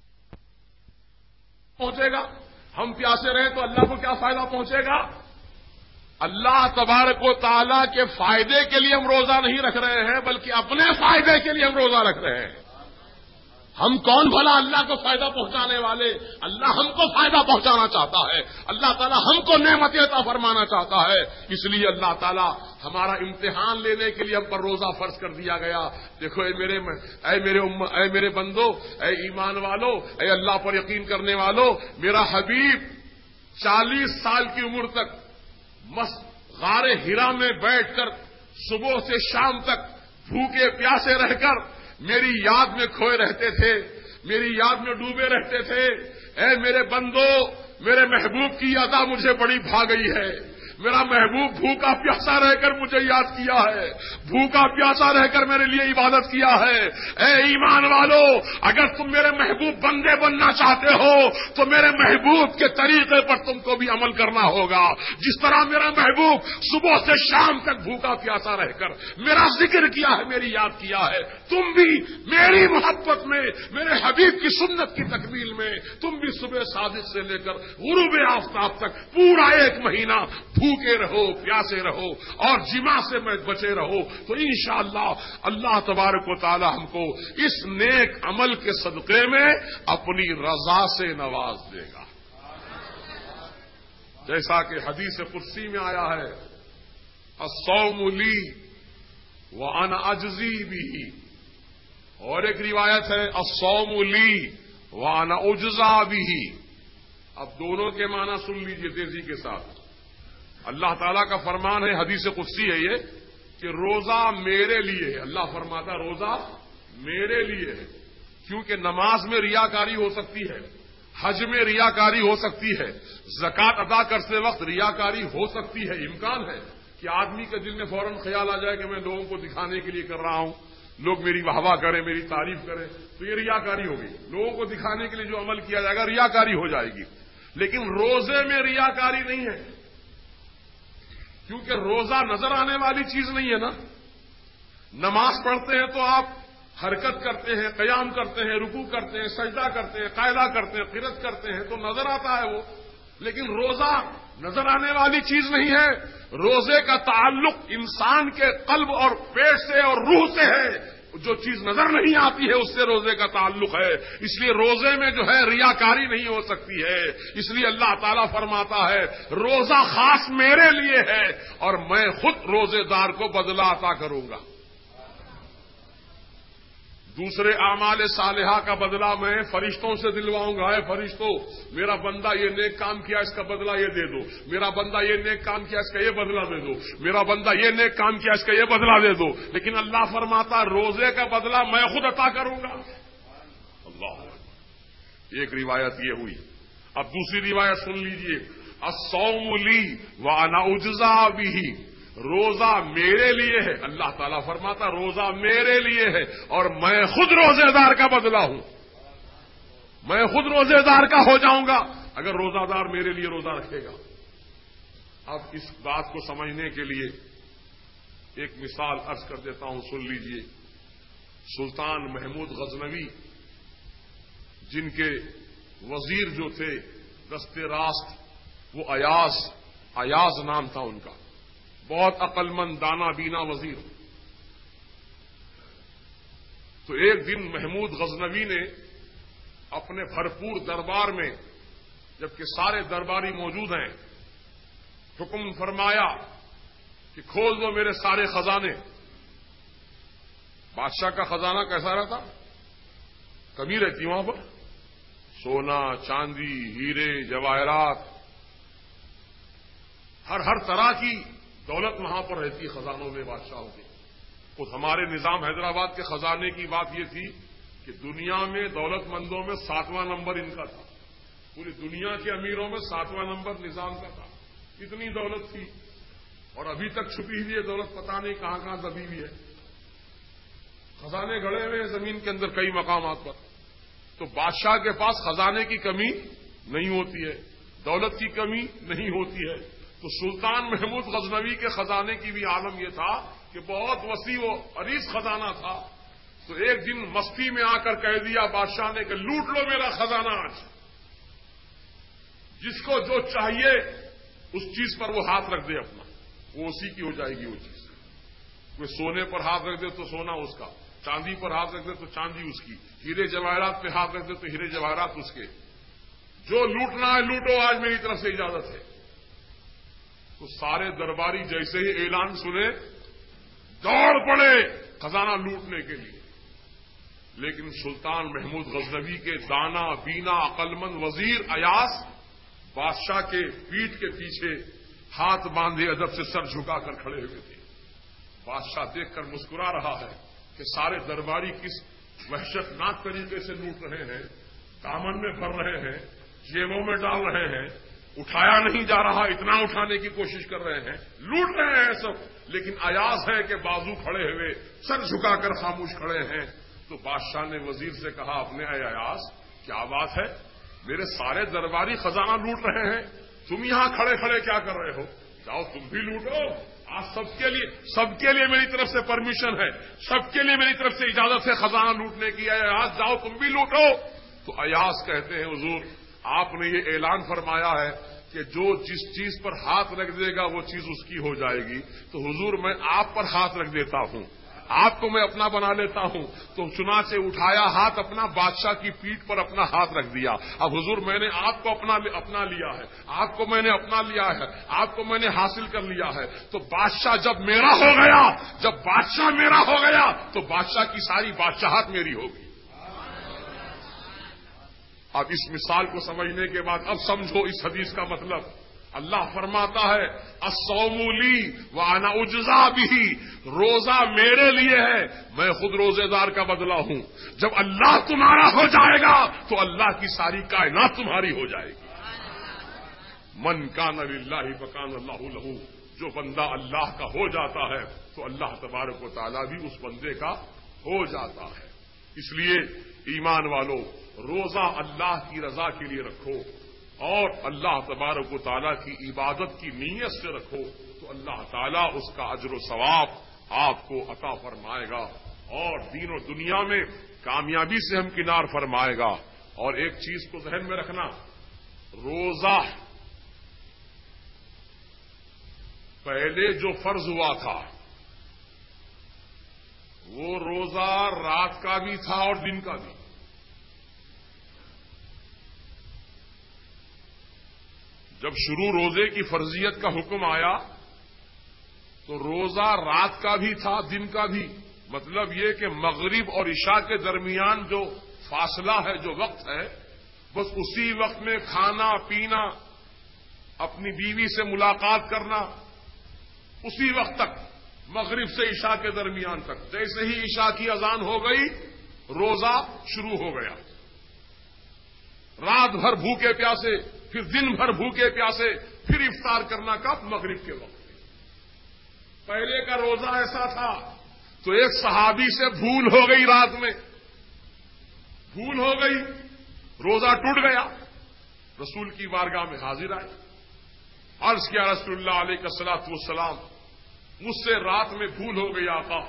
پہنچے گا ہم پیاسے رہے تو اللہ کو کیا فائدہ پہنچے گا؟ اللہ تبارک و تعالیٰ کے فائدے کے لیے ہم روزہ نہیں رکھ رہے ہیں، بلکہ اپنے فائدے کے لیے ہم روزہ رکھ رہے ہیں۔ ہم کون بھلا اللہ کو فائدہ پہنچانے والے؟ اللہ ہم کو فائدہ پہنچانا چاہتا ہے، اللہ تعالیٰ ہم کو نعمت عطا فرمانا چاہتا ہے، اس لیے اللہ تعالیٰ ہمارا امتحان لینے کے لیے ہم پر روزہ فرض کر دیا گیا۔ دیکھو اے میرے اے میرے ام اے میرے بندو، اے ایمان والو، اے اللہ پر یقین کرنے والو، میرا حبیب چالیس سال کی عمر تک مس غار ہرا میں بیٹھ کر صبح سے شام تک بھوکے پیاسے رہ کر میری یاد میں کھوئے رہتے تھے، میری یاد میں ڈوبے رہتے تھے۔ اے میرے بندو، میرے محبوب کی ادا مجھے بڑی بھا گئی ہے۔ میرا محبوب بھوکا پیاسا رہ کر مجھے یاد کیا ہے، بھوکا پیاسا رہ کر میرے لیے عبادت کیا ہے۔ اے ایمان والو، اگر تم میرے محبوب بندے بننا چاہتے ہو تو میرے محبوب کے طریقے پر تم کو بھی عمل کرنا ہوگا۔ جس طرح میرا محبوب صبح سے شام تک بھوکا پیاسا رہ کر میرا ذکر کیا ہے، میری یاد کیا ہے، تم بھی میری محبت میں، میرے حبیب کی سنت کی تکمیل میں تم بھی صبح صادق سے لے کر غروب آفتاب تک پورا ایک مہینہ بھوکے رہو، پیاسے رہو اور جمع سے میں بچے رہو، تو انشاءاللہ اللہ تبارک و تعالی ہم کو اس نیک عمل کے صدقے میں اپنی رضا سے نواز دے گا۔ جیسا کہ حدیث قدسی میں آیا ہے، الصوم لی وانا اجزی بہ، اور ایک روایت ہے الصوم لی وانا اجزا بہ۔ اب دونوں کے معنی سن لیجئے تیزی کے ساتھ۔ اللہ تعالیٰ کا فرمان ہے، حدیث قدسی ہے یہ، کہ روزہ میرے لیے ہے۔ اللہ فرماتا روزہ میرے لیے ہے، کیونکہ نماز میں ریاکاری ہو سکتی ہے، حج میں ریاکاری ہو سکتی ہے، زکوٰۃ ادا کرتے وقت ریاکاری ہو سکتی ہے۔ امکان ہے کہ آدمی کے دل میں فوراً خیال آ جائے کہ میں لوگوں کو دکھانے کے لیے کر رہا ہوں، لوگ میری واہ واہ کریں، میری تعریف کریں، تو یہ ریاکاری ہوگی۔ لوگوں کو دکھانے کے لیے جو عمل کیا جائے گا ریاکاری ہو جائے گی۔ لیکن روزے میں ریاکاری نہیں ہے، کیونکہ روزہ نظر آنے والی چیز نہیں ہے نا۔ نماز پڑھتے ہیں تو آپ حرکت کرتے ہیں، قیام کرتے ہیں، رکوع کرتے ہیں، سجدہ کرتے ہیں، قاعدہ کرتے ہیں، قرات کرتے ہیں، تو نظر آتا ہے وہ۔ لیکن روزہ نظر آنے والی چیز نہیں ہے۔ روزے کا تعلق انسان کے قلب اور پیٹ سے اور روح سے ہے۔ جو چیز نظر نہیں آتی ہے اس سے روزے کا تعلق ہے۔ اس لیے روزے میں جو ہے ریاکاری نہیں ہو سکتی ہے۔ اس لیے اللہ تعالیٰ فرماتا ہے روزہ خاص میرے لیے ہے اور میں خود روزے دار کو بدلہ عطا کروں گا۔ دوسرے اعمال صالحہ کا بدلہ میں فرشتوں سے دلواؤں گا۔ اے فرشتوں، میرا بندہ یہ نیک کام کیا، اس کا بدلہ یہ دے دو، میرا بندہ یہ نیک کام کیا، اس کا یہ بدلہ دے دو، میرا بندہ یہ نیک کام کیا، اس کا یہ بدلہ دے دو۔ لیکن اللہ فرماتا روزے کا بدلہ میں خود عطا کروں گا۔ اللہ، ایک روایت یہ ہوئی۔ اب دوسری روایت سن لیجئے، الصوم لی وانا اجزا بہ، روزہ میرے لیے ہے۔ اللہ تعالیٰ فرماتا روزہ میرے لیے ہے اور میں خود روزے دار کا بدلہ ہوں، میں خود روزے دار کا ہو جاؤں گا اگر روزہ دار میرے لیے روزہ رکھے گا۔ اب اس بات کو سمجھنے کے لیے ایک مثال عرض کر دیتا ہوں، سن لیجئے۔ سلطان محمود غزنوی، جن کے وزیر جو تھے دست راست وہ ایاز ایاز نام تھا ان کا، بہت عقل مند دانا بینا وزیر۔ تو ایک دن محمود غزنوی نے اپنے بھرپور دربار میں، جبکہ سارے درباری موجود ہیں، حکم فرمایا کہ کھول دو میرے سارے خزانے۔ بادشاہ کا خزانہ کیسا رہتا؟ کمی رہتی وہاں پر، سونا چاندی ہیرے جواہرات، ہر ہر طرح کی دولت وہاں پر رہتی خزانوں میں بادشاہوں کے۔ خود ہمارے نظام حیدرآباد کے خزانے کی بات یہ تھی کہ دنیا میں دولت مندوں میں ساتواں نمبر ان کا تھا، پوری دنیا کے امیروں میں ساتواں نمبر نظام کا تھا۔ اتنی دولت تھی اور ابھی تک چھپی ہوئی ہے دولت، پتہ نہیں کہاں کہاں دبی ہوئی ہے۔ خزانے گڑے ہوئے ہیں زمین کے اندر کئی مقامات پر۔ تو بادشاہ کے پاس خزانے کی کمی نہیں ہوتی ہے، دولت کی کمی نہیں ہوتی ہے۔ تو سلطان محمود غزنوی کے خزانے کی بھی عالم یہ تھا کہ بہت وسیع و عریض خزانہ تھا۔ تو ایک دن مستی میں آ کر کہہ دیا بادشاہ نے کہ لوٹ لو میرا خزانہ آج، جس کو جو چاہیے اس چیز پر وہ ہاتھ رکھ دے اپنا، وہ اسی کی ہو جائے گی وہ چیز۔ کوئی سونے پر ہاتھ رکھ دے تو سونا اس کا، چاندی پر ہاتھ رکھ دے تو چاندی اس کی، ہیرے جواہرات پہ ہاتھ رکھ دے تو ہیرے جواہرات اس کے۔ جو لوٹنا ہے لوٹو، آج میری طرف سے اجازت ہے۔ تو سارے درباری جیسے ہی اعلان سنے دوڑ پڑے خزانہ لوٹنے کے لیے۔ لیکن سلطان محمود غزنوی کے دانا بینا عقلمند وزیر ایاز بادشاہ کے پیٹھ کے پیچھے ہاتھ باندھے ادب سے سر جھکا کر کھڑے ہوئے تھے۔ بادشاہ دیکھ کر مسکرا رہا ہے کہ سارے درباری کس وحشتناک طریقے سے لوٹ رہے ہیں، دامن میں بھر رہے ہیں، جیبوں میں ڈال رہے ہیں، اٹھایا نہیں جا رہا، اتنا اٹھانے کی کوشش کر رہے ہیں، لوٹ رہے ہیں سب، لیکن ایاز ہے کہ بازو کھڑے ہوئے سر جھکا کر خاموش کھڑے ہیں۔ تو بادشاہ نے وزیر سے کہا، اپنے اے ایاز کیا بات ہے، میرے سارے درباری خزانہ لوٹ رہے ہیں، تم یہاں کھڑے کھڑے کیا کر رہے ہو؟ جاؤ تم بھی لوٹو، آج سب کے لیے سب کے لیے میری طرف سے پرمیشن ہے، سب کے لیے میری طرف سے اجازت ہے خزانہ لوٹنے کی، ایاز جاؤ تم بھی لوٹو۔ تو ایاز کہتے ہیں، حضور آپ نے یہ اعلان فرمایا ہے کہ جو جس چیز پر ہاتھ رکھ دے گا وہ چیز اس کی ہو جائے گی، تو حضور میں آپ پر ہاتھ رکھ دیتا ہوں، آپ کو میں اپنا بنا لیتا ہوں۔ تو چنانچہ اٹھایا ہاتھ اپنا، بادشاہ کی پیٹھ پر اپنا ہاتھ رکھ دیا۔ اب حضور میں نے آپ کو اپنا اپنا لیا ہے، آپ کو میں نے اپنا لیا ہے، آپ کو میں نے حاصل کر لیا ہے۔ تو بادشاہ جب میرا ہو گیا، جب بادشاہ میرا ہو گیا تو بادشاہ کی ساری بادشاہت میری ہوگی۔ اب اس مثال کو سمجھنے کے بعد اب سمجھو اس حدیث کا مطلب۔ اللہ فرماتا ہے، الصوم لی وانا اجزا بہ، روزہ میرے لیے ہے، میں خود روزے دار کا بدلہ ہوں۔ جب اللہ تمہارا ہو جائے گا تو اللہ کی ساری کائنات تمہاری ہو جائے گی۔ من کان للہ فکان اللہ لہ، جو بندہ اللہ کا ہو جاتا ہے تو اللہ تبارک و تعالیٰ بھی اس بندے کا ہو جاتا ہے۔ اس لیے ایمان والو، روزہ اللہ کی رضا کے لیے رکھو اور اللہ تبارک و تعالیٰ کی عبادت کی نیت سے رکھو تو اللہ تعالیٰ اس کا اجر و ثواب آپ کو عطا فرمائے گا اور دین و دنیا میں کامیابی سے ہمکنار فرمائے گا۔ اور ایک چیز کو ذہن میں رکھنا، روزہ پہلے جو فرض ہوا تھا وہ روزہ رات کا بھی تھا اور دن کا بھی۔ جب شروع روزے کی فرضیت کا حکم آیا تو روزہ رات کا بھی تھا، دن کا بھی۔ مطلب یہ کہ مغرب اور عشاء کے درمیان جو فاصلہ ہے، جو وقت ہے، بس اسی وقت میں کھانا پینا، اپنی بیوی سے ملاقات کرنا، اسی وقت تک، مغرب سے عشاء کے درمیان تک۔ جیسے ہی عشاء کی اذان ہو گئی روزہ شروع ہو گیا۔ رات بھر بھوکے پیاسے، پھر دن بھر بھوکے پیاسے، پھر افطار کرنا کب؟ مغرب کے وقت۔ پہلے کا روزہ ایسا تھا تو ایک صحابی سے بھول ہو گئی، رات میں بھول ہو گئی، روزہ ٹوٹ گیا، رسول کی بارگاہ میں حاضر آئے، عرض کیا رسول اللہ علیہ الصلوۃ والسلام، مجھ سے رات میں بھول ہو گئی آقا،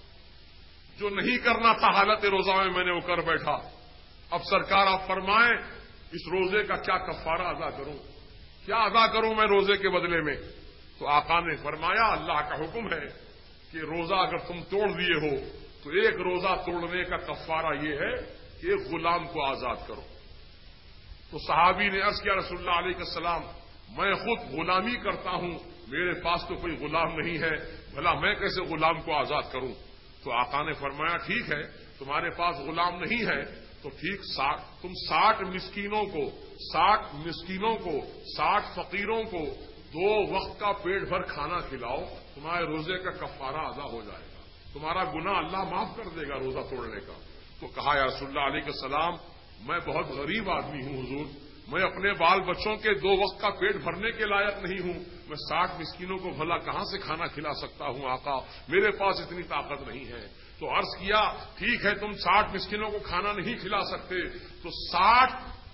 جو نہیں کرنا تھا حالت روزہ میں میں نے وہ کر بیٹھا، اب سرکار آپ فرمائیں اس روزے کا کیا کفارہ ادا کروں، کیا ادا کروں میں روزے کے بدلے میں؟ تو آقا نے فرمایا، اللہ کا حکم ہے کہ روزہ اگر تم توڑ دیے ہو تو ایک روزہ توڑنے کا کفارہ یہ ہے کہ ایک غلام کو آزاد کرو۔ تو صحابی نے عرض کیا رسول اللہ علیہ السلام، میں خود غلامی کرتا ہوں، میرے پاس تو کوئی غلام نہیں ہے، بھلا میں کیسے غلام کو آزاد کروں؟ تو آقا نے فرمایا، ٹھیک ہے تمہارے پاس غلام نہیں ہے تو ٹھیک ساٹھ تم ساٹھ مسکینوں کو ساٹھ مسکینوں کو ساٹھ فقیروں کو دو وقت کا پیٹ بھر کھانا کھلاؤ، تمہارے روزے کا کفارہ ادا ہو جائے گا، تمہارا گناہ اللہ معاف کر دے گا روزہ توڑنے کا۔ تو کہا یا رسول اللہ علیہ السلام، میں بہت غریب آدمی ہوں حضور، میں اپنے بال بچوں کے دو وقت کا پیٹ بھرنے کے لائق نہیں ہوں، میں ساٹھ مسکینوں کو بھلا کہاں سے کھانا کھلا سکتا ہوں آقا، میرے پاس اتنی طاقت نہیں ہے۔ تو عرض کیا، ٹھیک ہے تم ساٹھ مسکینوں کو کھانا نہیں کھلا سکتے تو ساٹھ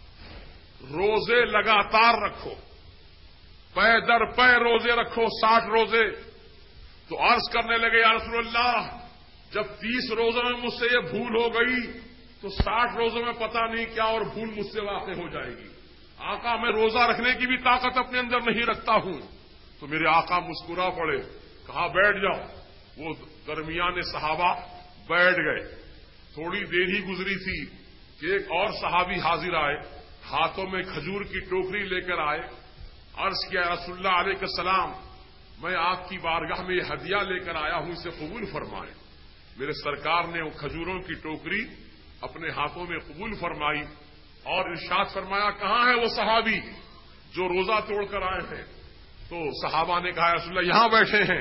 روزے لگاتار رکھو، پے در پے روزے رکھو، ساٹھ روزے۔ تو عرض کرنے لگے، یا رسول اللہ، جب تیس روزوں میں مجھ سے یہ بھول ہو گئی تو ساٹھ روزوں میں پتہ نہیں کیا اور بھول مجھ سے واقع ہو جائے گی، آقا میں روزہ رکھنے کی بھی طاقت اپنے اندر نہیں رکھتا ہوں۔ تو میرے آقا مسکرا پڑے، کہا بیٹھ جاؤ۔ وہ درمیان صحابہ بیٹھ گئے۔ تھوڑی دیر ہی گزری تھی کہ ایک اور صحابی حاضر آئے، ہاتھوں میں کھجور کی ٹوکری لے کر آئے، عرض کیا رسول اللہ علیہ السلام، میں آپ کی بارگاہ میں یہ ہدیہ لے کر آیا ہوں، اسے قبول فرمائیں۔ میرے سرکار نے وہ کھجوروں کی ٹوکری اپنے ہاتھوں میں قبول فرمائی اور ارشاد فرمایا، کہاں ہے وہ صحابی جو روزہ توڑ کر آئے ہیں؟ تو صحابہ نے کہا رسول اللہ یہاں بیٹھے ہیں۔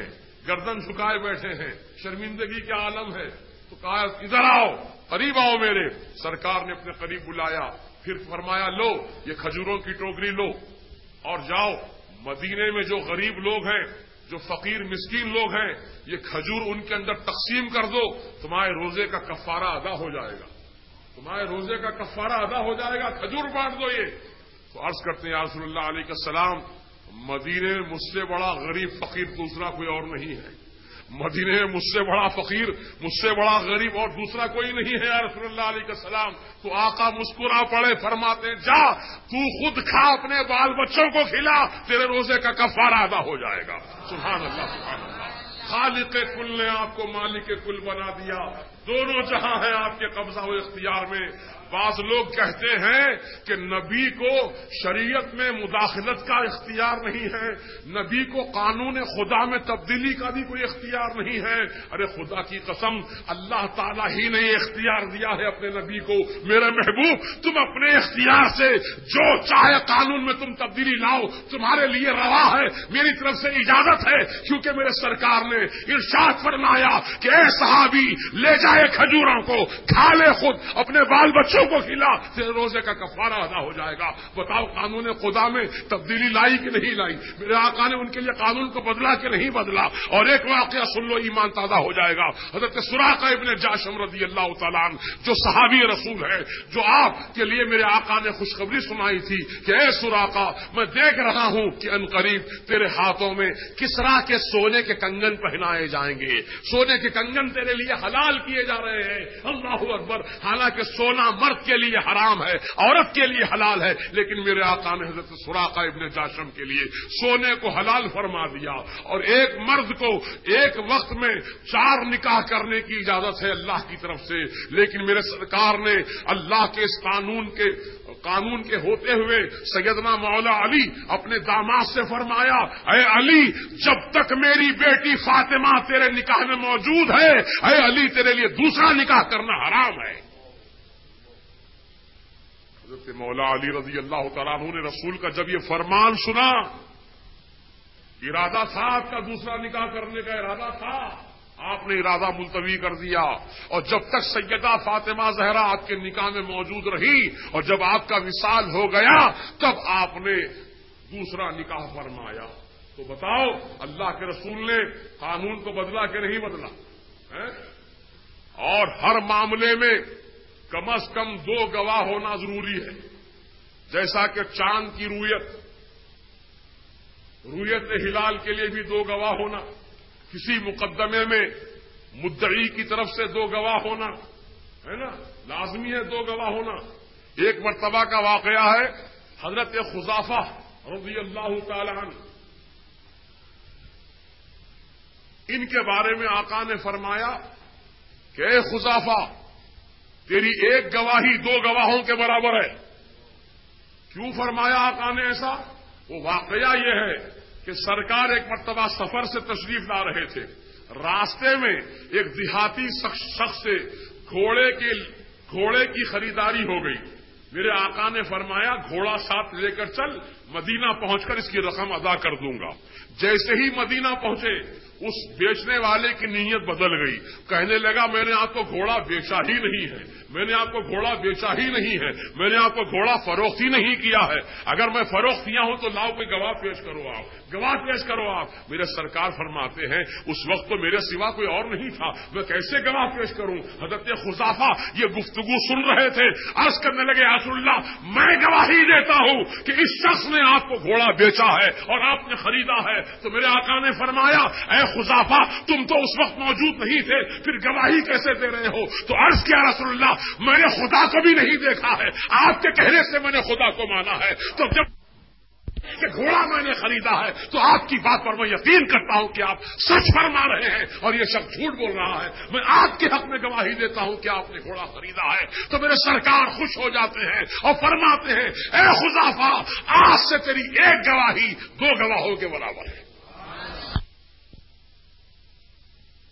گردن جھکائے بیٹھے ہیں، شرمندگی کا عالم ہے، تو کہا ادھر آؤ، قریب آؤ میرے۔ سرکار نے اپنے قریب بلایا، پھر فرمایا لو یہ کھجوروں کی ٹوکری لو اور جاؤ، مدینے میں جو غریب لوگ ہیں، جو فقیر مسکین لوگ ہیں، یہ کھجور ان کے اندر تقسیم کر دو، تمہارے روزے کا کفارہ ادا ہو جائے گا، تمہارے روزے کا کفارہ ادا ہو جائے گا، کھجور بانٹ دو یہ۔ تو عرض کرتے ہیں یا رسول اللہ علیہ السلام، مدینے میں مجھ سے بڑا غریب فقیر دوسرا کوئی اور نہیں ہے، مدینے میں مجھ سے بڑا فقیر، مجھ سے بڑا غریب اور دوسرا کوئی نہیں ہے یا رسول اللہ علیہ السلام۔ تو آقا مسکرا پڑے، فرماتے ہیں جا تو خود کھا، اپنے بال بچوں کو کھلا، تیرے روزے کا کفارہ ادا ہو جائے گا۔ سبحان اللہ سبحان اللہ۔ خالق کل نے آپ کو مالک کل بنا دیا، دونوں جہاں ہیں آپ کے قبضہ و اختیار میں۔ بعض لوگ کہتے ہیں کہ نبی کو شریعت میں مداخلت کا اختیار نہیں ہے، نبی کو قانون خدا میں تبدیلی کا بھی کوئی اختیار نہیں ہے۔ ارے خدا کی قسم، اللہ تعالیٰ ہی نے یہ اختیار دیا ہے اپنے نبی کو۔ میرے محبوب، تم اپنے اختیار سے جو چاہے قانون میں تم تبدیلی لاؤ، تمہارے لیے روا ہے، میری طرف سے اجازت ہے، کیونکہ میرے سرکار نے ارشاد فرمایا کہ اے صحابی لے جائے کھجوروں کو، کھا لے خود، اپنے بال بچوں کو کھلا، تیرے روزے کا کفارہ ادا ہو جائے گا۔ بتاؤ قانون خدا میں تبدیلی لائی کہ نہیں لائی؟ میرے آقا نے ان کے لیے قانون کو بدلا کہ نہیں بدلا؟ اور ایک واقعہ سن لو، ایمان تازہ ہو جائے گا۔ حضرت سراقہ ابن جاشم رضی اللہ تعالیٰ عنہ، جو صحابی رسول ہے، جو آپ کے لیے میرے آقا نے خوشخبری سنائی تھی کہ اے سراقہ، میں دیکھ رہا ہوں کہ ان قریب تیرے ہاتھوں میں کسرا کے سونے کے کنگن پہنائے جائیں گے، سونے کے کنگن تیرے لیے حلال کیے جا رہے ہیں۔ اللہ اکبر۔ حالانکہ سونا مرد کے لیے حرام ہے، عورت کے لیے حلال ہے، لیکن میرے آقا نے حضرت سراقہ ابن جاشم کے لیے سونے کو حلال فرما دیا۔ اور ایک مرد کو ایک وقت میں چار نکاح کرنے کی اجازت ہے اللہ کی طرف سے، لیکن میرے سرکار نے اللہ کے اس قانون کے قانون کے ہوتے ہوئے سیدنا مولا علی اپنے داماد سے فرمایا، اے علی، جب تک میری بیٹی فاطمہ تیرے نکاح میں موجود ہے، اے علی تیرے لیے دوسرا نکاح کرنا حرام ہے۔ حضرت مولا علی رضی اللہ تعالیٰ عنہ نے رسول کا جب یہ فرمان سنا، ارادہ تھا آپ کا دوسرا نکاح کرنے کا ارادہ تھا، آپ نے ارادہ ملتوی کر دیا، اور جب تک سیدہ فاطمہ زہرا آپ کے نکاح میں موجود رہی اور جب آپ کا وصال ہو گیا تب آپ نے دوسرا نکاح فرمایا۔ تو بتاؤ اللہ کے رسول نے قانون کو بدلا کہ نہیں بدلا؟ اور ہر معاملے میں کم از کم دو گواہ ہونا ضروری ہے، جیسا کہ چاند کی رویت رویت ہلال کے لیے بھی دو گواہ ہونا، کسی مقدمے میں مدعی کی طرف سے دو گواہ ہونا ہے نا، لازمی ہے دو گواہ ہونا۔ ایک مرتبہ کا واقعہ ہے، حضرت خزافہ رضی اللہ تعالی عنہ، ان کے بارے میں آقا نے فرمایا کہ اے خزافہ، تیری ایک گواہی دو گواہوں کے برابر ہے۔ کیوں فرمایا آقا نے ایسا؟ وہ واقعہ یہ ہے کہ سرکار ایک مرتبہ سفر سے تشریف لا رہے تھے، راستے میں ایک دیہاتی شخص سے گھوڑے کے گھوڑے کی خریداری ہو گئی۔ میرے آقا نے فرمایا گھوڑا ساتھ لے کر چل، مدینہ پہنچ کر اس کی رقم ادا کر دوں گا۔ جیسے ہی مدینہ پہنچے اس بیچنے والے کی نیت بدل گئی، کہنے لگا میں نے آپ کو گھوڑا بیچا ہی نہیں ہے، میں نے آپ کو گھوڑا بیچا ہی نہیں ہے، میں نے آپ کو گھوڑا فروخت ہی نہیں کیا ہے، اگر میں فروخت کیا ہوں تو لاؤ کوئی گواہ پیش کرو، آپ گواہ پیش کرو۔ آپ میرے سرکار فرماتے ہیں اس وقت تو میرے سوا کوئی اور نہیں تھا، میں کیسے گواہ پیش کروں؟ حضرت خزافہ یہ گفتگو سن رہے تھے، عرض کرنے لگے رسول اللہ میں گواہی دیتا ہوں کہ اس شخص نے آپ کو گھوڑا بیچا ہے اور آپ نے خریدا ہے۔ تو میرے آقا نے فرمایا اے خزافہ، تم تو اس وقت موجود نہیں تھے، پھر گواہی کیسے دے رہے ہو؟ تو عرض کیا رسول اللہ میں نے خدا کو بھی نہیں دیکھا ہے، آپ کے کہنے سے میں نے خدا کو مانا ہے، تو جب کہ گھوڑا میں نے خریدا ہے تو آپ کی بات پر میں یقین کرتا ہوں کہ آپ سچ فرما رہے ہیں اور یہ شخص جھوٹ بول رہا ہے، میں آپ کے حق میں گواہی دیتا ہوں کہ آپ نے گھوڑا خریدا ہے۔ تو میرے سرکار خوش ہو جاتے ہیں اور فرماتے ہیں اے خزافہ، آج سے تیری ایک گواہی دو گواہوں کے برابر ہے۔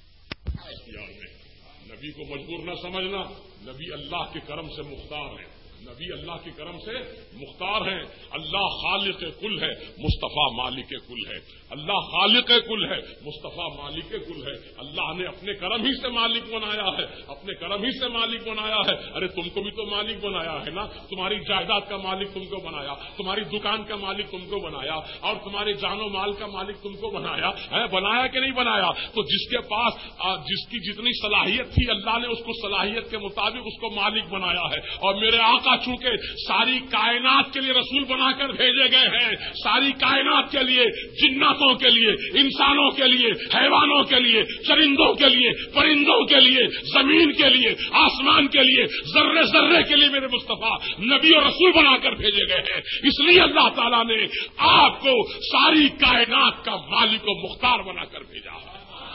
نبی کو مجبور نہ سمجھنا، نبی اللہ کے کرم سے مختار ہے، نبی اللہ کے کرم سے مختار ہیں. اللہ خالق کل ہے, مصطفیٰ مالک کل ہے. اللہ خالق کل ہے, مصطفیٰ مالک کل ہے. اللہ نے اپنے کرم ہی سے مالک بنایا ہے, اپنے کرم ہی سے مالک بنایا ہے. ارے تم کو بھی تو مالک بنایا ہے نا, تمہاری جائیداد کا مالک تم کو بنایا, تمہاری دکان کا مالک تم کو بنایا, اور تمہارے جان و مال کا مالک تم کو بنایا ہے. بنایا کہ نہیں بنایا؟ تو جس کے پاس جس کی جتنی صلاحیت تھی اللہ نے اس کو صلاحیت کے مطابق اس کو مالک بنایا ہے. اور میرے آقا چونکہ ساری کائنات کے لیے رسول بنا کر بھیجے گئے ہیں, ساری کائنات کے لیے, جناتوں کے لیے, انسانوں کے لیے, حیوانوں کے لیے, چرندوں کے لیے, پرندوں کے لیے, زمین کے لیے, آسمان کے لیے, ذرے ذرے کے لیے میرے مصطفیٰ نبی اور رسول بنا کر بھیجے گئے ہیں. اس لیے اللہ تعالیٰ نے آپ کو ساری کائنات کا مالک و مختار بنا کر بھیجا ہے.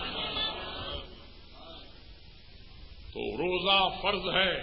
تو روزہ فرض ہے.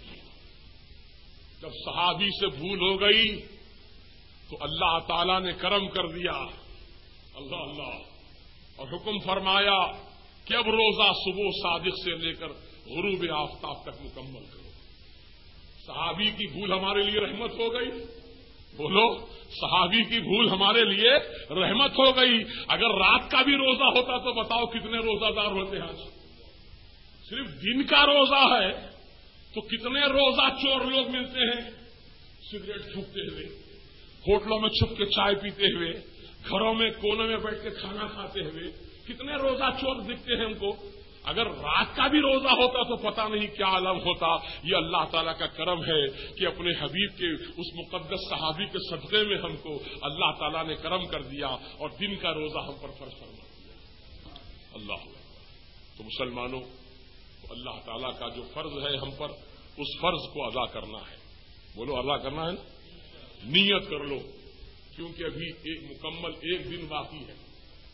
جب صحابی سے بھول ہو گئی تو اللہ تعالیٰ نے کرم کر دیا, اللہ اللہ, اور حکم فرمایا کہ اب روزہ صبح صادق سے لے کر غروب آفتاب تک مکمل کرو. صحابی کی بھول ہمارے لیے رحمت ہو گئی. بولو, صحابی کی بھول ہمارے لیے رحمت ہو گئی. اگر رات کا بھی روزہ ہوتا تو بتاؤ کتنے روزہ دار ہوتے ہیں. آج صرف دن کا روزہ ہے تو کتنے روزہ چور لوگ ملتے ہیں, سگریٹ پھونکتے ہوئے, ہوٹلوں میں چھپ کے چائے پیتے ہوئے, گھروں میں کونے میں بیٹھ کے کھانا کھاتے ہوئے. کتنے روزہ چور دکھتے ہیں ہم کو. اگر رات کا بھی روزہ ہوتا تو پتہ نہیں کیا عالم ہوتا. یہ اللہ تعالیٰ کا کرم ہے کہ اپنے حبیب کے اس مقدس صحابی کے صدقے میں ہم کو اللہ تعالیٰ نے کرم کر دیا اور دن کا روزہ ہم پر فرض فرما دیا. اللہ. تو مسلمانوں, اللہ تعالیٰ کا جو فرض ہے ہم پر, اس فرض کو ادا کرنا ہے. بولو ادا کرنا ہے نا. نیت کر لو, کیونکہ ابھی ایک مکمل ایک دن باقی ہے.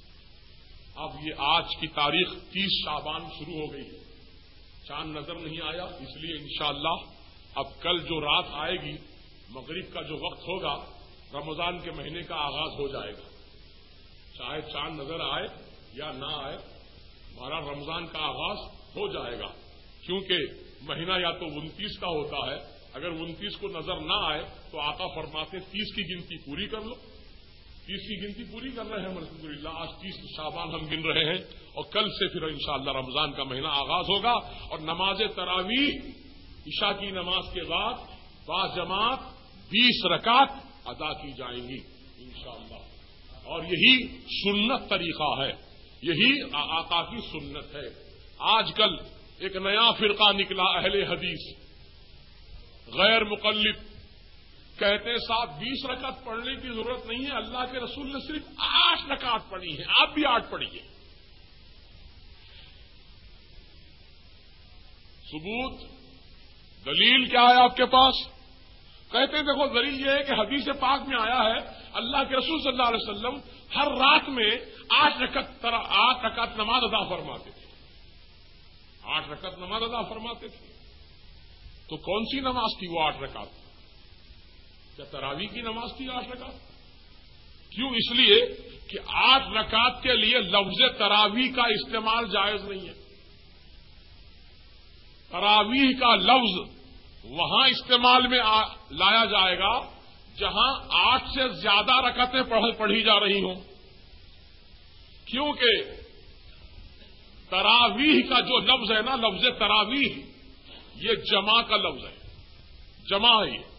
اب یہ آج کی تاریخ تیس شعبان شروع ہو گئی. چاند نظر نہیں آیا, اس لیے انشاءاللہ اب کل جو رات آئے گی, مغرب کا جو وقت ہوگا, رمضان کے مہینے کا آغاز ہو جائے گا. چاہے چاند نظر آئے یا نہ آئے, ہمارا رمضان کا آغاز ہو جائے گا. کیونکہ مہینہ یا تو انتیس کا ہوتا ہے, اگر انتیس کو نظر نہ آئے تو آقا فرماتے تیس کی گنتی پوری کر لو. تیس کی گنتی پوری کر رہے ہیں الحمدللہ. آج تیس شعبان ہم گن رہے ہیں, اور کل سے پھر انشاءاللہ رمضان کا مہینہ آغاز ہوگا. اور نماز تراویح عشاء کی نماز کے بعد با جماعت بیس رکعت ادا کی جائیں گی انشاءاللہ. اور یہی سنت طریقہ ہے, یہی آقا کی سنت ہے. آج کل ایک نیا فرقہ نکلا, اہل حدیث, غیر مقلد, کہتے ہیں صاحب بیس رکعت پڑھنے کی ضرورت نہیں ہے, اللہ کے رسول نے صرف آٹھ رکعت پڑھی ہے, آپ بھی آٹھ پڑھیے. ثبوت دلیل کیا ہے آپ کے پاس؟ کہتے ہیں دیکھو دلیل یہ ہے کہ حدیث پاک میں آیا ہے اللہ کے رسول صلی اللہ علیہ وسلم ہر رات میں آٹھ رکعت آٹھ رکعت نماز ادا فرماتے تھے. آٹھ رکعت نماز ادا فرماتے تھے. تو کون سی نماز تھی وہ آٹھ رکعت؟ کیا تراویح کی نماز تھی آٹھ رکعت؟ کیوں؟ اس لیے کہ آٹھ رکعت کے لیے لفظ تراویح کا استعمال جائز نہیں ہے. تراویح کا لفظ وہاں استعمال میں لایا جائے گا جہاں آٹھ سے زیادہ رکعتیں پڑھی جا رہی ہوں. کیونکہ تراویح کا جو لفظ ہے نا, لفظ تراویح یہ جمع کا لفظ ہے, جمع ہے. یہ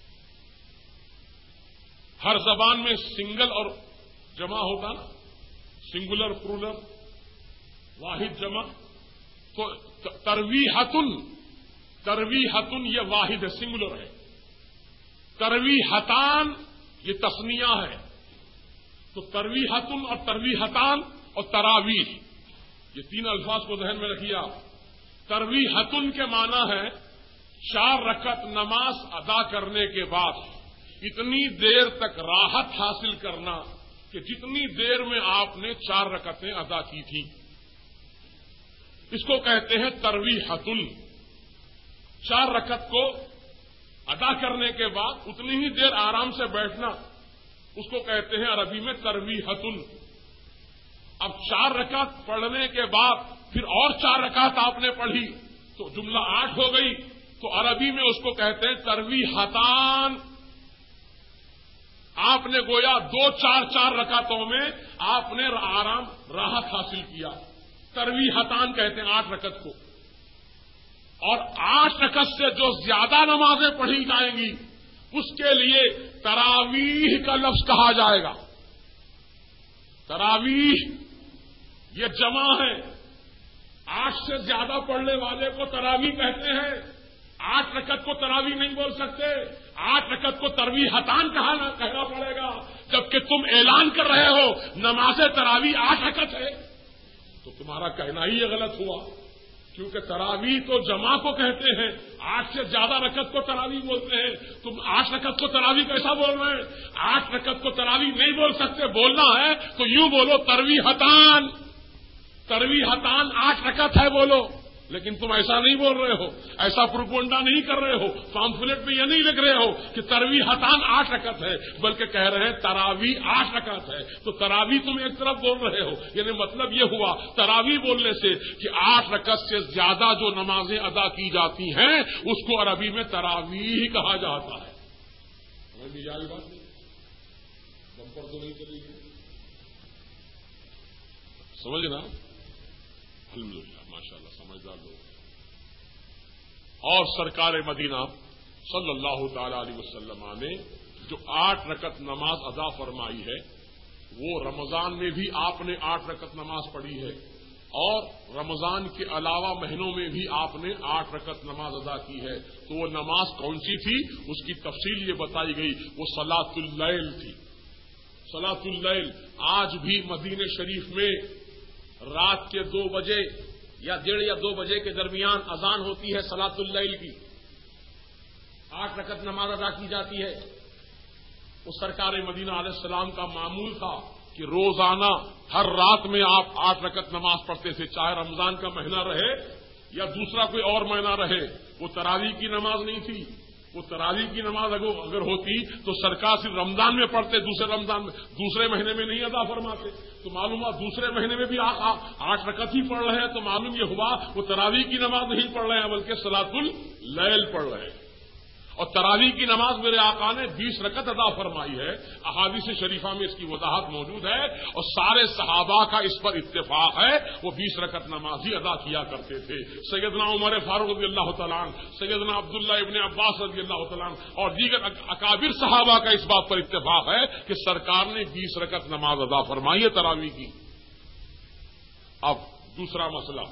ہر زبان میں سنگل اور جمع ہوتا نا, سنگولر پلورل, واحد جمع. تو ترویحتن, ترویحتن یہ واحد ہے, سنگولر ہے. ترویحتان یہ تسنیہ ہے. تو ترویحتن اور ترویحتان اور تراویح یہ تین الفاظ کو ذہن میں رکھیے آپ. ترویحتن کے معنی ہے چار رکعت نماز ادا کرنے کے بعد اتنی دیر تک راحت حاصل کرنا کہ جتنی دیر میں آپ نے چار رکعتیں ادا کی تھیں, اس کو کہتے ہیں ترویحتن. چار رکعت کو ادا کرنے کے بعد اتنی ہی دیر آرام سے بیٹھنا, اس کو کہتے ہیں عربی میں ترویحتن. اب چار رکعت پڑھنے کے بعد پھر اور چار رکعت آپ نے پڑھی تو جملہ آٹھ ہو گئی. تو عربی میں اس کو کہتے ہیں ترویحتان. آپ نے گویا دو چار چار رکعتوں میں آپ نے آرام راحت حاصل کیا. ترویحتان کہتے ہیں آٹھ رکعت کو. اور آٹھ رکعت سے جو زیادہ نمازیں پڑھی جائیں گی اس کے لیے تراویح کا لفظ کہا جائے گا. تراویح یہ جمع ہے. آٹھ سے زیادہ پڑھنے والے کو تراویح کہتے ہیں. آٹھ رکعت کو تراویح نہیں بول سکتے. آٹھ رکعت کو ترویحتان کہنا کہنا پڑے گا. جبکہ تم اعلان کر رہے ہو نماز تراویح آٹھ رکعت ہے تو تمہارا کہنا ہی یہ غلط ہوا. کیونکہ تراویح تو جمع کو کہتے ہیں. آٹھ سے زیادہ رکعت کو تراویح بولتے ہیں. تم آٹھ رکعت کو تراویح کیسا بول رہے ہیں؟ آٹھ رکعت کو تراویح نہیں بول سکتے. بولنا ہے تو یوں بولو ترویحتان. ترویحتان آٹھ رکعت ہے بولو. لیکن تم ایسا نہیں بول رہے ہو. ایسا پروپونڈا نہیں کر رہے ہو. پامفلیٹ میں یہ نہیں لکھ رہے ہو کہ ترویحتان آٹھ رکعت ہے بلکہ کہہ رہے ہیں تراویح آٹھ رکعت ہے. تو تراویح تم ایک طرف بول رہے ہو. یعنی مطلب یہ ہوا تراویح بولنے سے کہ آٹھ رکعت سے زیادہ جو نمازیں ادا کی جاتی ہیں اس کو عربی میں تراویح کہا جاتا ہے. سمجھ لی جائے بات نہیں. بمپر تو نہیں چلے گی. سمجھنا. الحمدللہ ماشاء اللہ سمجھدار لوگ. اور سرکار مدینہ صلی اللہ تعالی علیہ وسلم نے جو آٹھ رکعت نماز ادا فرمائی ہے وہ رمضان میں بھی آپ نے آٹھ رکعت نماز پڑھی ہے اور رمضان کے علاوہ مہینوں میں بھی آپ نے آٹھ رکعت نماز ادا کی ہے. تو وہ نماز کون سی تھی اس کی تفصیل یہ بتائی گئی. وہ صلاۃ اللیل تھی. صلاۃ اللیل آج بھی مدینہ شریف میں رات کے دو بجے یا ڈیڑھ یا دو بجے کے درمیان اذان ہوتی ہے صلاۃ اللیل کی. آٹھ رکعت نماز ادا کی جاتی ہے. اس سرکار مدینہ علیہ السلام کا معمول تھا کہ روزانہ ہر رات میں آپ آٹھ رکعت نماز پڑھتے تھے چاہے رمضان کا مہینہ رہے یا دوسرا کوئی اور مہینہ رہے. وہ تراویح کی نماز نہیں تھی. وہ تراویح کی نماز اگر ہوتی تو سرکار صرف رمضان میں پڑھتے دوسرے رمضان میں دوسرے مہینے میں نہیں ادا فرماتے. تو معلوم ہوا دوسرے مہینے میں بھی آٹھ رکعت ہی پڑھ رہے ہیں. تو معلوم یہ ہوا وہ تراویح کی نماز نہیں پڑھ رہے ہیں بلکہ صلاۃ اللیل پڑھ رہے ہیں. اور تراویح کی نماز میرے آقا نے بیس رکعت ادا فرمائی ہے. احادیث شریفہ میں اس کی وضاحت موجود ہے اور سارے صحابہ کا اس پر اتفاق ہے. وہ بیس رکعت نماز ہی ادا کیا کرتے تھے. سیدنا عمر فاروق رضی اللہ تعالیٰ عنہ, سیدنا عبداللہ ابن عباس رضی اللہ تعالیٰ عنہ اور دیگر اکابر صحابہ کا اس بات پر اتفاق ہے کہ سرکار نے بیس رکعت نماز ادا فرمائی ہے تراویح کی. اب دوسرا مسئلہ,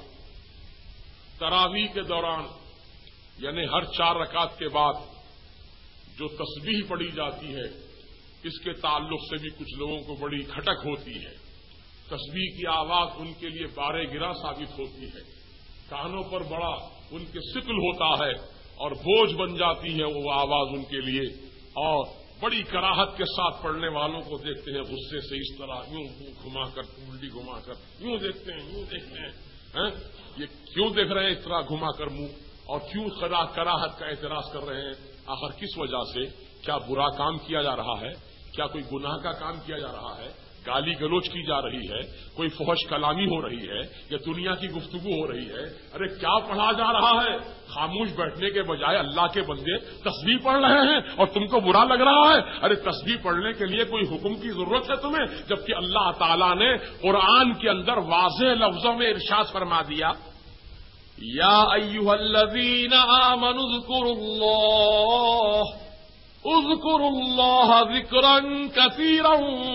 تراویح کے دوران یعنی ہر چار رکعت کے بعد جو تسبیح پڑھی جاتی ہے اس کے تعلق سے بھی کچھ لوگوں کو بڑی کھٹک ہوتی ہے. تسبیح کی آواز ان کے لیے بارے گرا ثابت ہوتی ہے. کانوں پر بڑا ان کے ثقل ہوتا ہے اور بوجھ بن جاتی ہے وہ آواز ان کے لیے. اور بڑی کراہت کے ساتھ پڑھنے والوں کو دیکھتے ہیں غصے سے اس طرح یوں گھما کر انگلی گھما کر یوں دیکھتے ہیں یوں دیکھتے ہیں. یہ کیوں دیکھ رہے ہیں اس طرح گھما کر منہ, اور کیوں کراہت کا اعتراض کر رہے ہیں؟ آخر کس وجہ سے؟ کیا برا کام کیا جا رہا ہے؟ کیا کوئی گناہ کا کام کیا جا رہا ہے؟ گالی گلوچ کی جا رہی ہے؟ کوئی فحش کلامی ہو رہی ہے یا دنیا کی گفتگو ہو رہی ہے؟ ارے کیا پڑھا جا رہا ہے؟ خاموش بیٹھنے کے بجائے اللہ کے بندے تسبیح پڑھ رہے ہیں اور تم کو برا لگ رہا ہے. ارے تسبیح پڑھنے کے لیے کوئی حکم کی ضرورت ہے تمہیں؟ جبکہ اللہ تعالیٰ نے قرآن کے اندر واضح لفظوں میں ارشاد فرما دیا, یا ایھا الذین آمنوا اذکروا اللہ اذکروا اللہ ذکرا کثیرا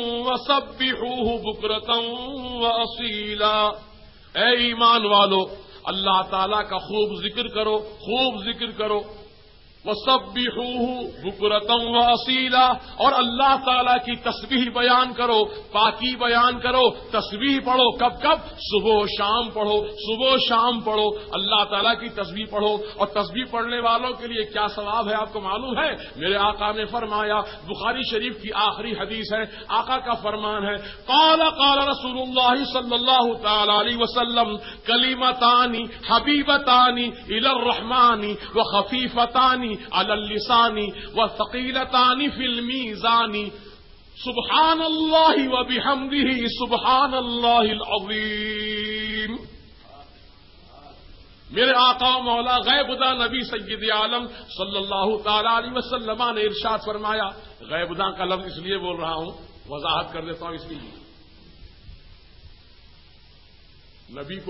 وسبحوہ بکرۃ واصیلا. اے ایمان والو اللہ تعالیٰ کا خوب ذکر کرو, خوب ذکر کرو. وَسَبِّحُوهُ بُكْرَةً وَأَصِيلًا, اور اللہ تعالیٰ کی تسبیح بیان کرو, پاکی بیان کرو, تسبیح پڑھو. کب کب؟ صبح و شام پڑھو, صبح و شام پڑھو, اللہ تعالیٰ کی تسبیح پڑھو. اور تسبیح پڑھنے والوں کے لیے کیا ثواب ہے آپ کو معلوم ہے؟ میرے آقا نے فرمایا, بخاری شریف کی آخری حدیث ہے, آقا کا فرمان ہے, قال قال رسول اللہ صلی اللہ تعالی علیہ وسلم کلمتان حبیبتان الی الرحمن وخفیفتان على اللسان وثقيلتان في الميزان سبحان الله وبحمده سبحان الله العظيم. میرے آقا و مولا غیب داں نبی سید عالم صلی اللہ تعالی علیہ وسلم نے ارشاد فرمایا. غیب داں کا لفظ اس لیے بول رہا ہوں, وضاحت کر دیتا ہوں اس لیے. نبی کو